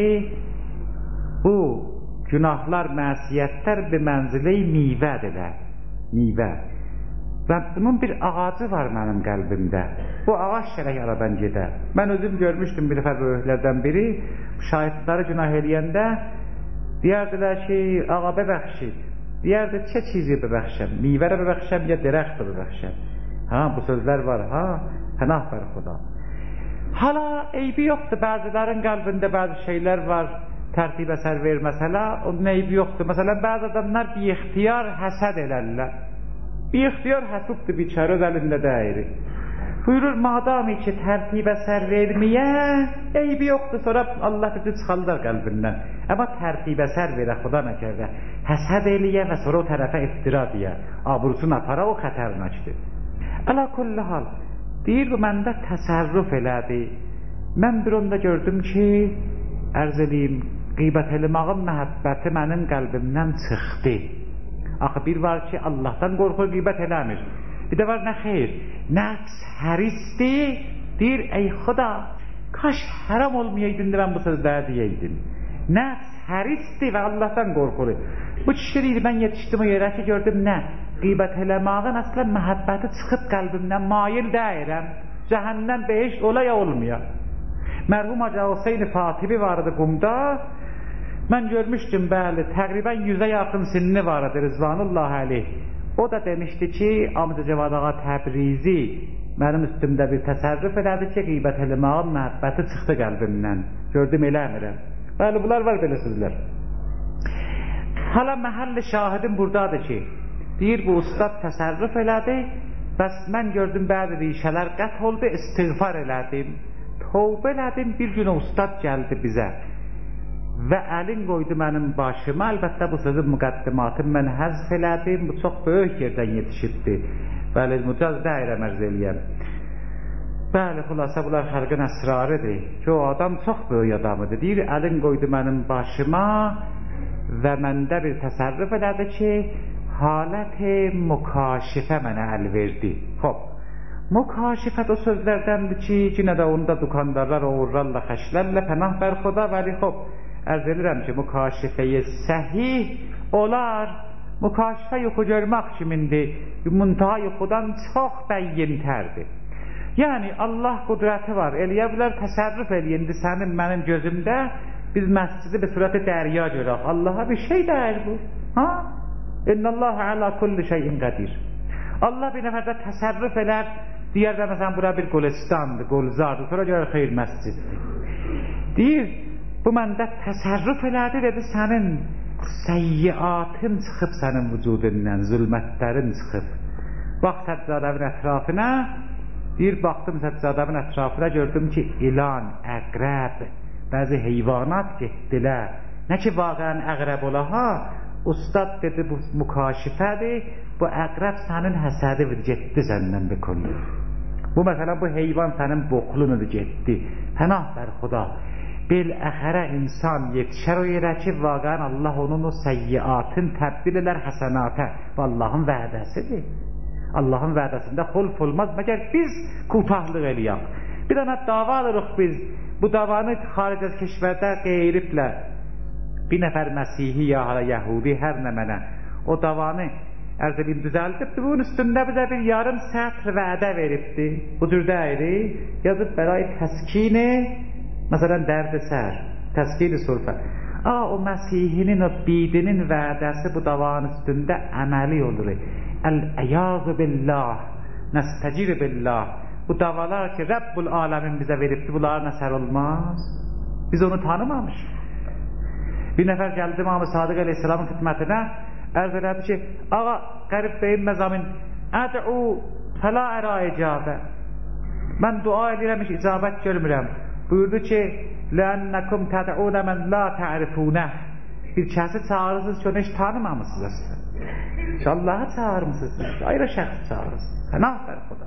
Speaker 2: bu günahlar, məsiyyətlər bir mənzili mivədirlər, mivə. Və bunun bir ağacı var mənim qəlbimdə. Bu ağac şərək aradan gedər. Mən özüm görmüşdüm bir nəfər böyüklərdən biri, şahidləri günah eləyəndə deyərdilər ki, ağa bəbəxşid. Deyərdi, çə çizi bəbəxşəm? Mivərə bəbəxşəm, ya dərəxt bəbəxşəm? Ha, bu sözlər var, ha, pənah ver xuda. Hala eybi yoxdur, bəzilərin qəlbində bəzi şeylər var, tərtib əsər ver məsələ, onun eybi yoxdur. Məsələn, bəzi adamlar bir ixtiyar həsəd elərlər. Bir ixtiyar həsibdir, biçarə öz əlində dəyiri. Buyurur, madami ki tərtibə sər verməyə, eybi yoxdur, sonra Allah bizi çıxaldar qəlbindən. Amma tərtibə sər verə, xuda nəkərdə, həsəd eləyə və sonra o tərəfə iftira deyə, aburusunu apara, o xətərnəkdir. Əla kulli hal, deyir, bu məndə təsərrüf elədi. Mən bir onda gördüm ki, ərz edeyim, qeybət eləmağın məhəbbəti mənim qəlbimdən çıxdı. Axı bir var ki, Allahdan qorxur, qeybət eləmir. Bir də var, nə xeyr, nəfs hərisdi, deyir, ey xuda, kaş haram olmayaydın da mən bu sözləri deyəydin. Nəfs hərisdi və Allahdan qorxur. Bu kişi deyir, mən yetişdim o yerə ki, gördüm, nə? Qeybət eləmağın əslən məhəbbəti çıxıb qəlbimdən mail deyirəm. Cəhənnəm behiş ola ya olmaya. Mərhum Hacı Hüseyn Fatibi vardı qumda. Mən görmüşdüm, bəli, təqribən yüzə yaxın sinni vardı Rızvanullah Aleyh. O da demişdi ki, Amca Cevad Ağa Təbrizi mənim üstümdə bir təsərrüf elədi ki, qeybət eləmağın məhəbbəti çıxdı qəlbimdən. Gördüm, eləmirəm. Bəli, bunlar var belə sözlər. Hala məhəlli şahidim buradadır ki, deyir, bu ustad təsərrüf elədi, bəs mən gördüm, bəzi rişələr qət oldu, istiğfar elədim, tövbə elədim, bir gün ustad gəldi bizə və əlin qoydu mənim başıma. Əlbəttə bu sözün müqəddimatını mən həzf elədim, bu çox böyük yerdən yetişibdi. Bəli, mücaz deyirəm, ərz eləyəm. Bəli, xülasə bunlar xəlqin əsrarıdır ki, o adam çox böyük adamıdır. Deyir, əlin qoydu mənim başıma və məndə bir təsərrüf elədi ki, halət mükaşifə mənə əl verdi. Xob, mükaşifət o sözlərdəndir ki, yenə də onu da dukandarlar oğurlarla, xəşlərlə pənah bər xuda, vəli xob, ərz edirəm ki, mükaşifəyə səhih olar, mükaşifə yuxu görmək kimindir, muntaha yuxudan çox bəyyintərdir. Yəni, Allah qudrəti var, eləyə bilər, təsərrüf eləyindi sənin mənim gözümdə, biz məscidi bir surəti dərya görək, Allaha bir şey deyir bu, ha? İnnəlləhə alə kulli şeyin qədir. Allah bir nəfərdə təsərrüf elər, deyər də məsələn, bura bir qolistandır, qolzardır, sonra görər xeyr məsciddir. Deyir, bu məndə təsərrüf elədi, dedi, sənin səyyiatın çıxıb sənin vücudundan, zülmətlərin çıxıb. Bax Səccadəvin ətrafına, deyir, baxdım Səccadəvin ətrafına, gördüm ki, ilan, əqrəb, bəzi heyvanat getdilər. Nə ki, vaqəən əqrəb ola, ha? Ustad dedi, bu mükaşifədir, bu əqrəb sənin həsədidir, getdi səndən bir konu. Bu məsələn, bu heyvan sənin boxlunudur, getdi. Pənah bər xuda. Bil-əxərə insan yetişər o yerə ki, vaqəən Allah onun o səyyiatın təbdil edər həsənatə. Bu Allahın vədəsidir. Allahın vədəsində xulf olmaz, məgər biz qutahlıq eləyək. Bir dənə dava alırıq biz, bu davanı xaric az keşvərdə qeyriblə, bir nəfər Məsihi ya hala Yəhudi, hər nə mənə, o davanı ərz edeyim düzəldibdir, bunun üstündə bizə bir yarım sətr vədə veribdir. Bu cür dəyiri, yazıb bəray təskini, məsələn, dərd-i sər, təskini surfə. A, o Məsihinin, o bidinin vədəsi bu davanın üstündə əməli olur. Əl-əyazı billah, nəstəcir billah. Bu davalar ki, Rəbbul aləmin bizə veribdir, bunların əsər olmaz. Biz onu tanımamışıq. Bir nəfər gəldi İmam-ı Sadiq Aleyhisselamın xidmətinə, ərz elədi ki, ağa, qərib beyin məzamin, əd'u fəla ərə icabə. Mən dua edirəm, heç icabət görmürəm. Buyurdu ki, لَأَنَّكُمْ تَدْعُونَ مَنْ لَا تَعْرِفُونَهِ. Bir kəsi çağırırsınız ki, onu heç tanımamışsınız aslında. Allah'a çağırmışsınız, ayrı şəxs çağırırsınız. Pənah bər xuda.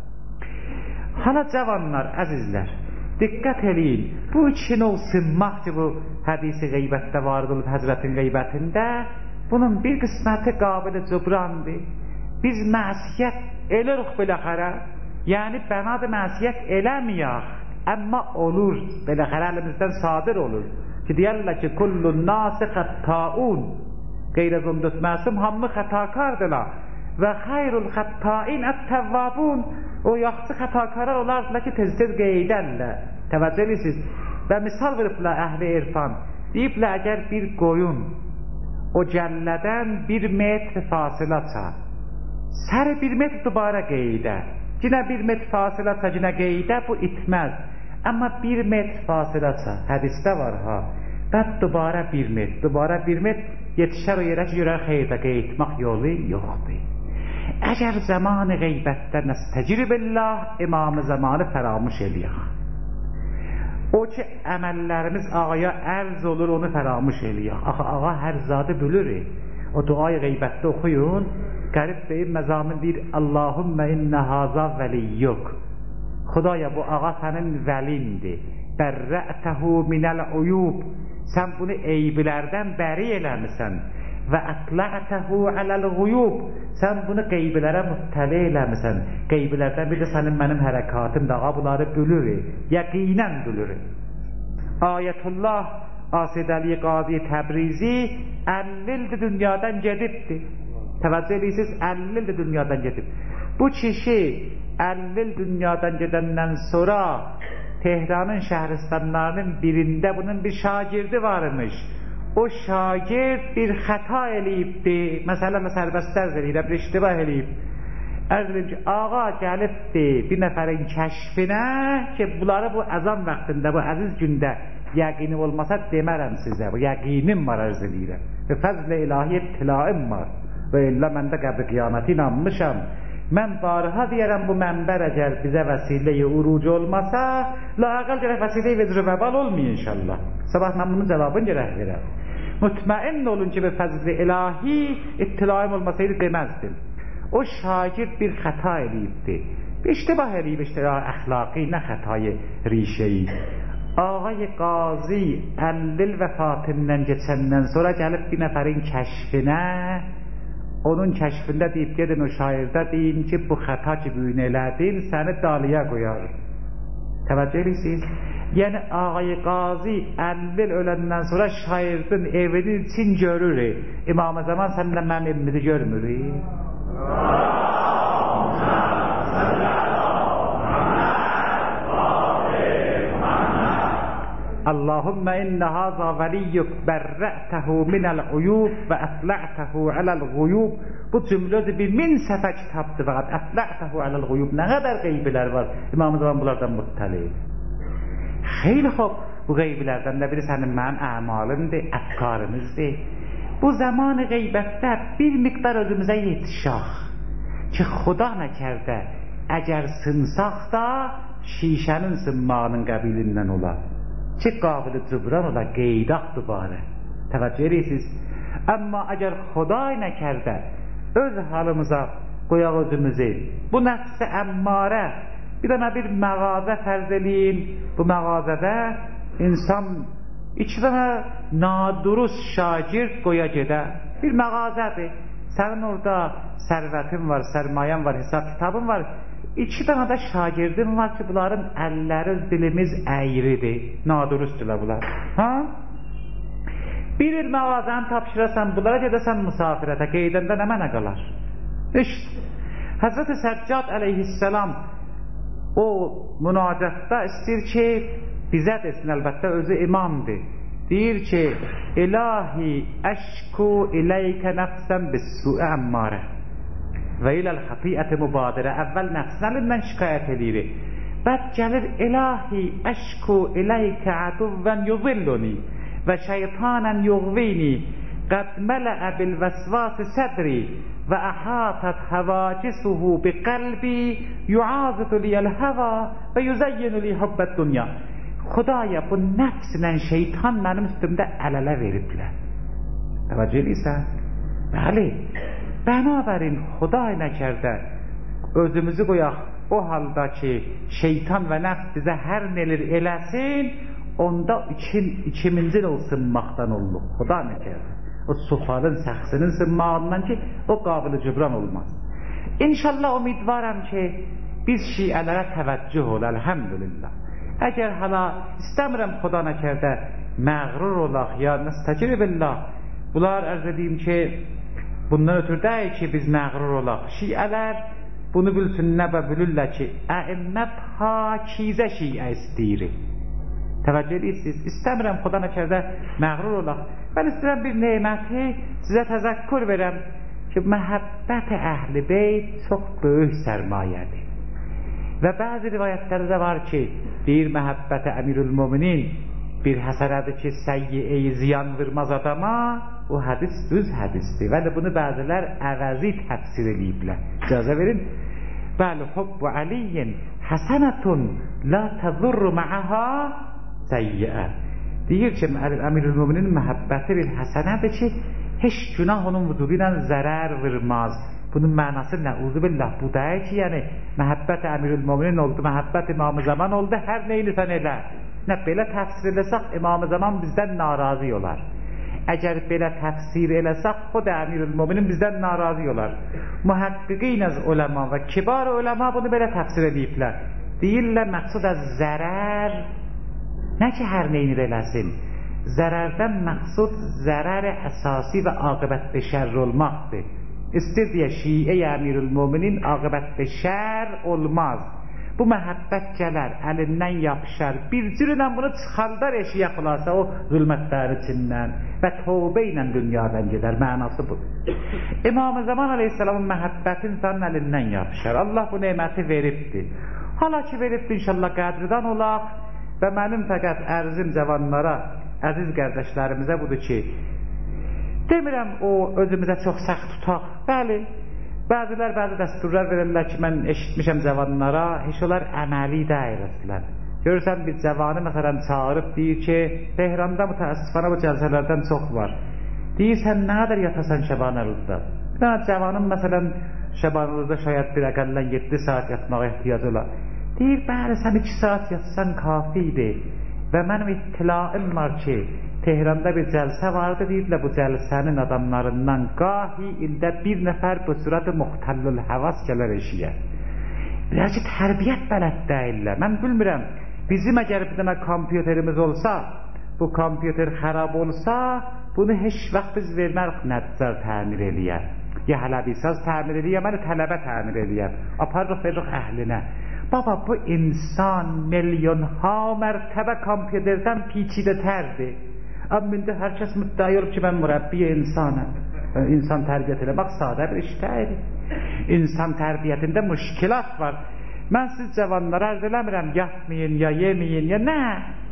Speaker 2: Hala cavanlar, əzizlər, diqqət eləyin, bu için olsun mah ki, bu hədisi qeybətdə varid olub Həzrətin qeybətində, bunun bir qisməti qabili cübrandır. Biz məsiyyət elərik biləxərə, yəni bənadı məsiyyət eləməyək. Amma olur, beləxərə əlimizdən sadir olur ki, deyərlər ki, kullun nasi xəttaun, qeyrəzundut məsum, hamı xətakardırlar və xayrul xəttain ət-təvvabun, o yaxşı xətakarlar olardılar ki, tez-tez qeydərlər, təvəccə edirsiniz və misal veriblər əhli irfan, deyiblər əgər bir qoyun o cəllədən bir metr fasilə çar, səri bir metr dubara qeydə, cinə bir metr fasilə çar, cinə qeydə, bu itməz. Amma bir metr fasilə çar, hədisdə var ha, bəd dubara bir metr, dubara bir metr yetişər o yerə ki, görər xeyirdə qeytmək yolu yoxdur. əgər zaman qeybətdə nəstəcir billah, imam zamanı fəramuş eləyək. O ki əməllərimiz ağaya ərz olur, onu fəramuş eləyək. Axı ağa hər zadı bülür. O duayı qeybətdə oxuyun, qərib deyib məzamin deyir, Allahümmə innə haza vəliyyuk. Xudaya bu ağa sənin vəlindir. Bərrətəhu minəl uyub. Sən bunu eybilərdən bəri eləmisən. Və ətlə'təhu aləl guyub. Sən bunu qeybilərə müttəli eləmisən. Qeybilərdən bir də sənin mənim hərəkatım da ağa bunları bülür. Yəqinən bülür. Ayətullah Asid Əli Qazi Təbrizi əlli ildir dünyadan gedibdir. Təvəccüh edirsiniz, əlli ildir dünyadan gedib. Bu kişi əlli il dünyadan gedəndən sonra Tehranın şəhristanlarının birində bunun bir şagirdi varmış. O şagird bir xəta eləyibdi. Məsələn, sərbəstlər eləyib, bir iştibah eləyib. Ərz edim ki, ağa gəlibdi bir nəfərin kəşfinə ki, bunları bu əzan vaxtında, bu əziz gündə yəqinim olmasa demərəm sizə. Bu yəqinim var, ərz edirəm. Və fəzl-i ilahi ittilaim var. Və illə məndə qəbri qiyaməti inanmışam. Mən barıha deyərəm, bu mənbər əgər bizə vəsilə-i uruc olmasa, laqal gərək vəsilə-i vezr-i vəbal olmuyor inşallah. Sabah mən bunun cevabını gərək verəm. Mutmain olun ki, bir fəzl-i ilahi ittilaim olmasaydı deməzdim. O şagird bir xəta eləyibdi. Bir iştibah eləyib, iştibah əxlaqi, nə xətayı rişeyi. Ağay qazi əlli il vəfatından geçəndən sonra gəlib bir nəfərin kəşfinə, onun kəşfində deyib, gedin o şairdə deyin ki, bu xəta ki büyün elədin, səni dalıya qoyar. Təvəccüh edirsiniz? Yəni ağay qazi əlli il öləndən sonra şairdin evinin için görür. İmam-ı Zaman səninlə mənim evimizi görmür. Allahümme inne haza veliyyuk berre'tehu minel uyub ve efla'tehu alel guyub. Bu cümlesi bir min səfə kitabdır fakat efla'tehu alel guyub. Ne kadar qeybiler var. İmam-ı Zaman bunlardan muttali. Xeyli xob, bu qeybilərdən də biri sənin mənim əmalımdır, əfkarımızdır. Bu zamanı qeybətdə bir miqdar özümüzə yetişək ki, xuda nəkərdə əgər sınsaq da şişənin sınmağının qəbilindən olar. Ki qabilir cübran ola qeydaq dubarə. Təvəccüh edirsiniz. Amma əgər xuday nəkərdə öz halımıza qoyaq özümüzü, bu nəfs-i əmmarə bir dənə bir məğazə fərz eləyin. Bu məğazədə insan iki dənə nadurust şagird qoya gedə. Bir məğazədir. Sənin orada sərvətin var, sərmayən var, hesab kitabın var. İki dənə də şagirdim var ki, bunların əlləri, dilimiz əyridir. Nadurustdurlar bunlar. Ha? Bir il məğazəni tapşırasan, bunlara gedəsən misafirətə, qeydəndə nə mənə qalar? İşte, Həzrət-i Səccad əleyhisselam o münacətdə istəyir ki, bizə desin, əlbəttə özü imamdır. Deyir ki, İlahi əşku iləykə nəfsən bis-su'ə əmmarə və iləl xatiyyəti mübadirə. Əvvəl nəfsin əlindən şikayət edir. Bəd gəlir, İlahi əşku iləykə əduvvən yuzilluni və şeytanən yuğvini qəd mələə bil vəsvası sədri və əhatət həvacisuhu bi qəlbi yuazitu liyəl həva və yüzəyyinu li hubbət dünya. Xudaya bu nəfslə şeytan mənim üstümdə əl-ələ veriblər. Təvəccüh edirsən? Bəli. Bənabərin xuday nəkərdə özümüzü qoyaq o halda ki, şeytan və nəfs bizə hər nelir eləsin, onda için, içimizin o sınmaqdan olur. Xuda nəkərdə. O suxarın səxsinin sınmağından ki, o qabili cübran olmaz. İnşallah umidvaram ki, biz şiələrə təvəccüh ol, əlhəmdülillah. Əgər hala istəmirəm xuda nəkərdə məğrur olaq, ya nəstəcir billah, bunlar ərz edeyim ki, bundan ötürü deyil ki, biz məğrur olaq. Şiələr bunu bilsin nə və bilirlər ki, əimmə pakizə şiə istəyir. Təvəccüh edirsiniz, istəmirəm xuda nəkərdə məğrur olaq. Mən istəyirəm bir neyməti sizə təzəkkür verəm ki, məhəbbət əhl-i beyt çox böyük sərmayədir. Və bəzi rivayətlərdə var ki, deyir məhəbbət əmirül müminin bir həsərədir ki, səyyi-i ziyan vurmaz adama, o hədis düz hədisdir. Bəli, bunu bəzilər əvəzi təfsir eləyiblər. İcazə verin. Bəli, hubbu Aliyin həsənətun la təzurru ma'aha səyyiə. Deyir ki, Əmirül-Müminin məhəbbəti bir həsənədir ki, heç günah onun vücudu ilə zərər vermez. Bunun mənası nəuzu billah bu deyil ki, yəni məhəbbət Əmirül-Müminin oldu, məhəbbət İmam-ı Zaman oldu, hər neyini sən elə. Nə belə təfsir eləsək, İmam-ı Zaman bizdən narazı olar. Əgər belə təfsir eləsək, xud Əmirül-Müminin bizdən narazı olar. Mühəqqiqin az uləma və kibar uləma bunu belə təfsir ediblər. Deyirlər, məqsud az zərər, nə ki hər neyini eləsin. Zərərdən məqsud zərər əsasi və aqibətdə şər olmaqdır. İstir deyə Şiə Əmirül-Müminin aqibətdə şər olmaz. Bu məhəbbət gələr, əlindən yapışar, bir cürlə bunu çıxardar eşiyə xulasa o zülmətlər içindən və tövbə ilə dünyadan gedər, mənası budur. İmam-ı Zaman aleyhisselamın məhəbbəti insanın əlindən yapışar. Allah bu neməti veribdir. Hala ki veribdir, inşallah qədridən olaq və mənim fəqət ərzim cavanlara, əziz qardaşlarımıza budur ki, demirəm o özümüzə çox səxt tutaq, bəli, bəzilər bəzi dəsturlar verirlər ki, mən eşitmişəm cavanlara, heç onlar əməli deyil əslən. Görürsən bir cavanı məsələn çağırıb deyir ki, Tehranda mütəəssifana bu cəlsələrdən çox var. Deyirsən, nə qədər yatasan Şəbanəruzda? Bir dənə cavanın məsələn Şəbanəruzda şayət bir əqəllən yeddi saat yatmağa ehtiyacı olar. Deyir, bəli, sən iki saat yatsan kafidir və mənim ittilaim var ki, Tehranda bir cəlsə vardı, deyirlər bu cəlsənin adamlarından qahi ildə bir nəfər bu sürədə muxtəllül həvas gələr eşiyə. Biraz ki, tərbiyyət bələd deyirlər. Mən bilmirəm, bizim əgər bir dənə kompüterimiz olsa, bu kompüter xərab olsa, bunu heç vaxt biz vermərik nəccər təmir eləyər. Ya hələbisaz təmir eləyər, məni tələbə təmir eləyər. Aparıq veririk əhlinə. Baba, bu insan milyonha mərtəbə kompüterdən piçidə tərdir. Amma indi hər kəs müddəi olub ki, mən mürəbbiyə insanım. İnsan tərbiyyət eləmək sadə bir iş deyil. İnsan tərbiyyətində müşkilat var. Mən siz cavanlara arz eləmirəm, yatmayın, ya yeməyin, ya nə?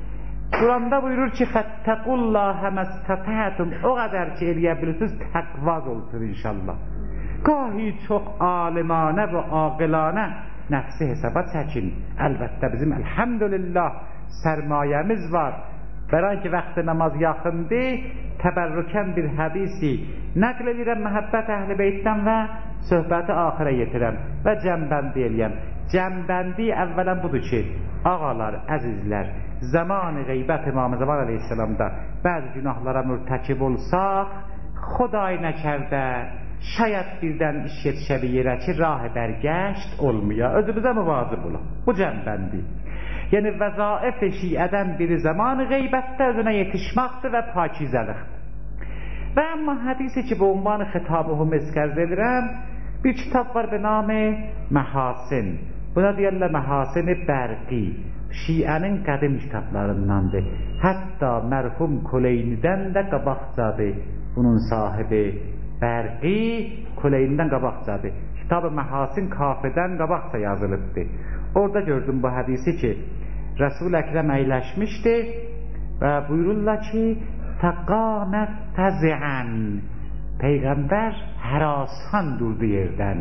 Speaker 2: Quranda buyurur ki, fəttəqullahə məstətətum, o qədər ki, eləyə bilirsiniz, təqvaz olsun inşallah. Qahi çox alimانه və aqilانه nəfsi hesaba çəkin. Əlbəttə bizim elhamdülillah sərmayəmiz var. Bəran ki, vaxtı namaz yaxındır, təbərrükən bir hədisi nəql edirəm məhəbbət əhl-i beytdən və söhbəti axirə yetirəm və cəmbəndi eləyəm. Cəmbəndi əvvələn budur ki, ağalar, əzizlər, zaman-ı qeybət İmam-ı Zaman aleyhisselamda bəzi günahlara mürtəkib olsaq, xuday nəkərdə şayət birdən iş yetişə bir yerə ki, rah-ı bərgəşt olmuyor. Özümüzə müvazib olaq. Bu cəmbəndi. Yəni vəzaif-i şiədən biri zaman-ı qeybətdə özünə yetişməkdir və pakizəlikdir. Və amma hədisi ki, bu ünvanı xitabı meskərz edirəm, bir kitab var be namı Məhasin. Buna deyərlər Məhasin-i Bərqi. Şiənin qədim kitablarındandır. Hətta mərhum Kuleynidən də qabaqcadır. Bunun sahibi Bərqi Kuleynidən qabaqcadır. Kitab-ı Məhasin kafədən qabaqca yazılıbdır. Orada gördüm bu hədisi ki, Resul-i Əkrəm əyləşmişdi və buyururlar ki, təqamə fəziən, Peyğəmbər hərasan durdu yerdən,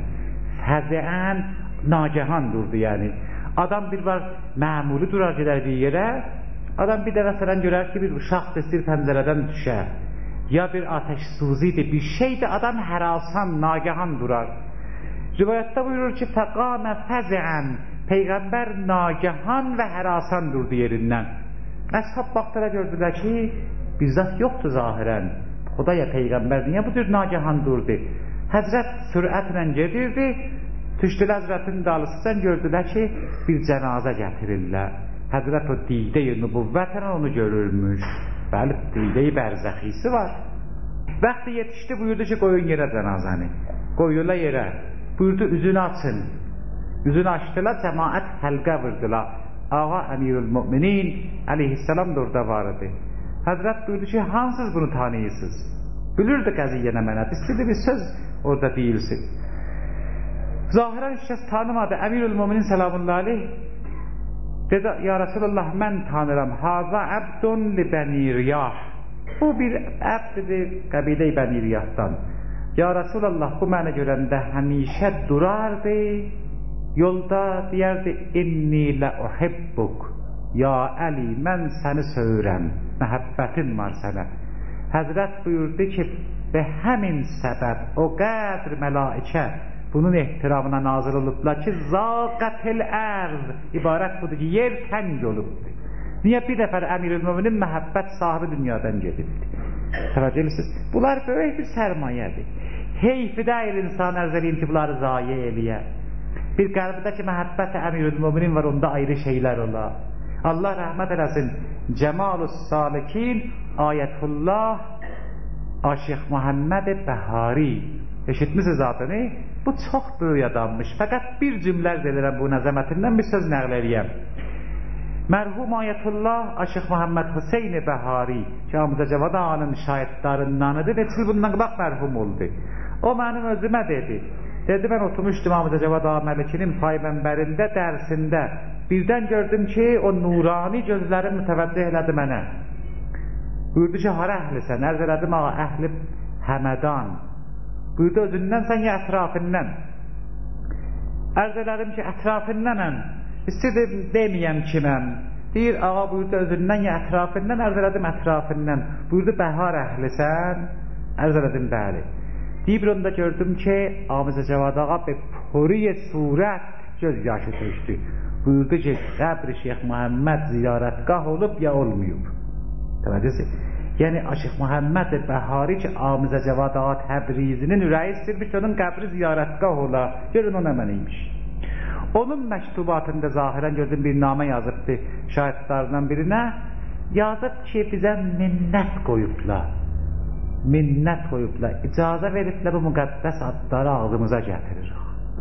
Speaker 2: fəziən, nagəhan durdu yəni. Adam bir var, məmuli durar gedər bir yerə, adam bir də məsələn görər ki, bir uşaq destir pəncərədən düşər, ya bir ateş suzidir, bir şeydir, adam hərasan, nagəhan durar. Rivayətdə buyurur ki, təqamə fəziən, Peyğəmbər nagəhan və hərasan durdu yerindən. Əshab baxdıra gördülər ki, bizzat yoxdur zahirən. Xudaya Peyğəmbər niyə bu cür nagəhan durdu? Həzrət sürətlə gedirdi, düşdülər Həzrətin dalısından gördülər ki, bir cənazə gətirirlər. Həzrət o didə-i nübüvvətlə onu görürmüş. Bəli, didə-i bərzəxisi var. Vaxtı yetişdi, buyurdu ki, qoyun yerə cənazəni. Qoyurlar yerə. Buyurdu, üzünü açın. Üzünü açdılar, cəmaət həlqə vurdular. Ağa Əmirül-Müminin aleyhisselam da orada var idi. Həzrət buyurdu ki, hansız bunu tanıyırsınız? Bilirdi qəziyyənə mənət, istedi bir söz orada deyilsin. Zahirən heç kəs tanımadı. Əmirül-Müminin selamullahi aleyh dedi, ya Resulallah, mən tanıram. Haza əbdun li bəni riyah. Bu bir əbdidir qəbilə-i Bəni Riyaddan. Ya Rasulallah, bu məni görəndə həmişə durardı, yolda deyərdi, inni lə uhibbuk, ya Əli, mən səni söyürəm, məhəbbətim var sənə. Həzrət buyurdu ki, və həmin səbəb o qədr mələikə bunun ehtiramına nazil olublar ki, zaqətil ərz ibarət budur ki, yer təng olubdur. Niyə bir nəfər Əmirül-Möminin məhəbbət sahibi dünyadan gedibdir? Təvəccüh edirsiniz? Bunlar böyük bir sərmayədir. Heyfi deyil insan ərzəliyim ki, bunları zayi eləyə. Bir qəlbdəki məhəbbət Əmirül-Möminin var, onda ayrı şeylər ola. Allah rəhmət eləsin. Cəmalus Salikin Ayətullah Aşiq Muhammed Bəhari. Eşitmişsiniz adını? Bu çox böyük adammış. Fəqət bir cümlə deyirəm bu nəzəmətindən bir söz nəql edeyim. Mərhum Ayətullah Aşiq Muhammed Hüseyin Bəhari ki, Amca Cavad Ağanın şahidlərindanıdır və çil bundan qabaq mərhum oldu. O mənim özümə dedi. Dedi, mən oturmuşdum Amca Cavad Ağa Məlikinin payvəmbərində dərsində. Birdən gördüm ki, o nurani gözlərim mütəvəccüh elədi mənə. Buyurdu ki, hara əhlisən? Ərz elədim, ağa, əhli Həmədan. Buyurdu, özündən sən ya ətrafından. Ərz elədim ki, ətrafındanəm. İstədim, deməyəm kiməm. Deyir, ağa buyurdu, özündən ya ətrafından. Ərz elədim, ətrafından. Buyurdu, bəhar əhlisən. Ərz elədim, bəli. Deyib, onda gördüm ki, Amca Cavad ağa bir puriye surət göz yaşı tökdü. Buyurdu ki, qəbr-i Şeyx Muhammed ziyarətgah olub ya olmayıb. Təvəccühsü. Yəni Aşiq Muhammed Bəhari ki, Amca Cavad ağa Təbrizinin ürəyi istirmiş, onun qəbri ziyarətgah ola. Görün o nə məniymiş. Onun məktubatında zahirən gördüm bir namə yazıbdı şahidlərindən birinə. Yazıb ki, bizə minnət qoyublar. Minnət qoyublar. İcazə veriblər bu müqəddəs adları ağzımıza gətiririk.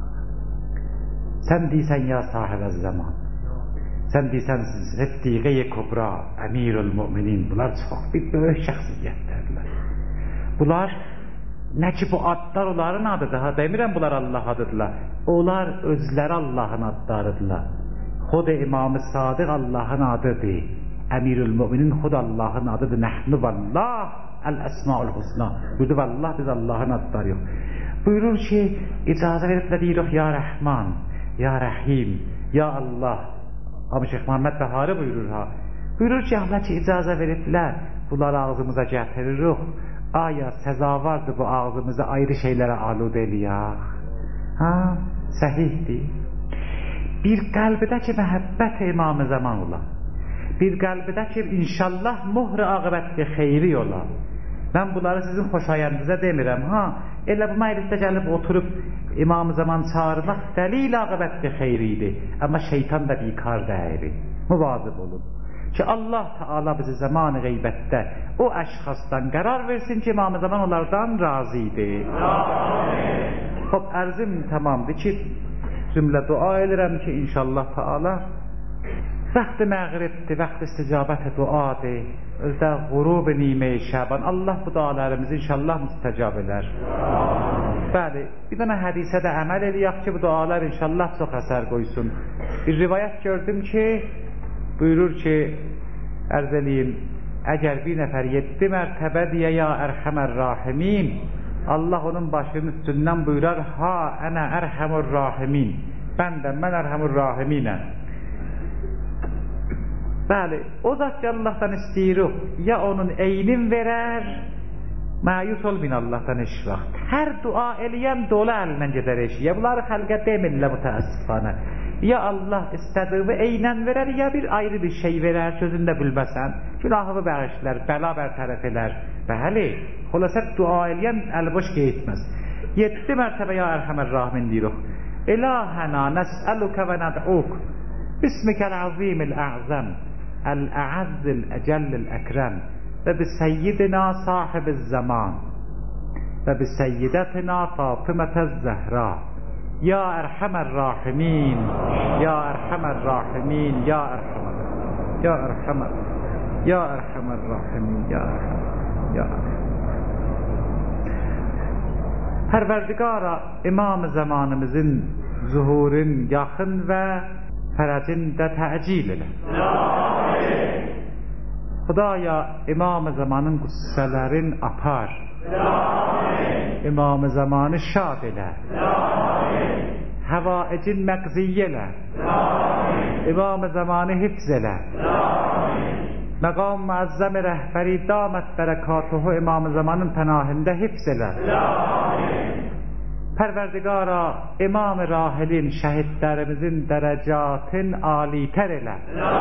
Speaker 2: Sən deysən ya sahibə zaman. Sən deysən Siddiqə-i Kubra, Əmirül-Müminin. Bunlar çox bir böyük şəxsiyyətlərdir. Bunlar nə ki bu adlar onların adıdır, ha demirəm bunlar Allah adıdırlar. Onlar özləri Allahın adlarıdırlar. Xod İmam-ı Sadiq Allahın adıdır. Əmirül-Müminin xod Allahın adıdır. Nəhnu vallah əl-əsmaul husna. Buyurdu vallah biz Allahın adları yox. Buyurur ki, icazə veriblə deyirik ya Rəhman, ya Rəhim, ya Allah. Amma Şeyx Muhammed Bəhari buyurur ha. Buyurur ki, Allah ki icazə veriblər, bunları ağzımıza gətiririk. Aya səzavardır bu ağzımızı ayrı şeylərə alud eləyək. Ha, səhihdir. Bir qəlbidə ki, məhəbbət imam-ı zaman ola. Bir qəlbidə ki, inşallah muhr-ı aqibətli xeyri ola. Mən bunları sizin xoşayəndinizə demirəm. Ha, elə bu məclisdə gəlib oturub imam-ı zaman çağırmaq dəlil aqibətli xeyri idi. Amma şeytan da bikar dəyiri. Müvazib olun. Ki Allah Teala bizi zaman-ı qeybətdə o əşxasdan qərar versin ki, imam-ı zaman onlardan razı idi. Xop, ərzim tamamdır ki, cümlə dua edirəm ki, inşallah Teala vaxtı məğribdir, vaxtı isticabət-i duadır. Özdə qurub-ı nimə-i şəban. Allah bu dualarımızı inşallah müstəcab edər. Bəli, bir dənə hədisə də əməl edəyək ki, bu dualar inşallah çox əsər qoysun. Bir rivayət gördüm ki, buyurur ki, ərz eləyim, əgər bir nəfər yeddi mərtəbə deyə ya ərhəmər rahimin, Allah onun başının üstündən buyurar, ha, ənə ərhəmür rahimin. Mən də, mən ərhəmür rahiminəm. Bəli, o zat ki Allahdan istəyirik, ya onun eynin verər, məyus olmayın Allahdan heç vaxt. Hər dua eləyən dolu əlindən gedər eşiyə. Bunları xəlqə demirlər mütəəssifanə. Ya Allah istədiği eynən verər, ya bir ayrı bir şey verər, sözünü də bilməsən, günahını bağışlar, bəla bərtərəf elər. Bəli, xülasət dua eləyən əl-boş getməz. Yeddi mərtəbə ya ərhəmər rahimin deyirik. İlahənə nəsəlukə və nəd'uk bismikəl azimil ə'zəm əl-əəzzil əcəllil əkrəm və biseyyidina sahibiz zaman və biseyyidətina Fatımətəz Zəhra. Ya ərhəmər rahimin, ya ərhəmər rahimin, ya ərhəmər, ya ərhəmər, ya ərhəmər rahimin, ya ərhəmər, ya ərhəmər. Pərverdigara İmam-ı zamanımızın zuhurun yaxın və fərəcin də təcil elə. Xudaya İmam-ı Zamanın qüssələrin apar. İmam-ı Zamanı şad elə. Həvaicin məqziyyə elə. İmam-ı Zamanı hifz elə. Məqam müəzzəm rəhbəri damət bərəkatuhu İmam-ı Zamanın pənahində hifz elə. Pərverdigara İmam-ı Rahilin şəhidlərimizin dərəcatın alitər elə.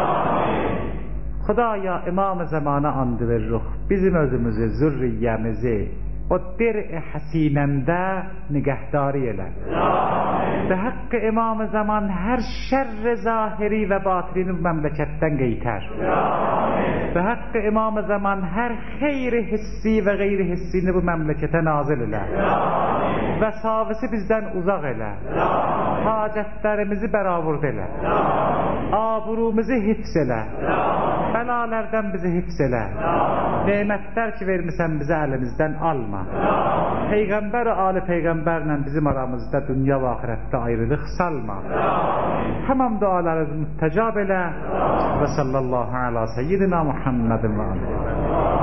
Speaker 2: Xudaya İmam-ı Zamanı andı veririk. Bizim özümüzü, zürriyyəmizi o dir-i həsinəndə nigəhdari elə. Ve hakkı İmam-ı Zaman her şerri zahiri ve batini bu memleketden geyter. Ve hakkı İmam-ı Zaman her hayri hissi ve gayri hissini bu memlekete nazil ile. Ve savisi bizden uzak ile. Hacetlerimizi beraber ile. Aburumuzu hifz ile. Belalerden bizi hifz ile. Nimetler ki vermişsen bize elimizden alma. Peygamber ve Ali Peygamberle bizim aramızda dünya ve ahirette ayrılık salma. Tamam dualarımızı müstecab ile ve sallallahu ala seyyidina Muhammedin ve aleyhi.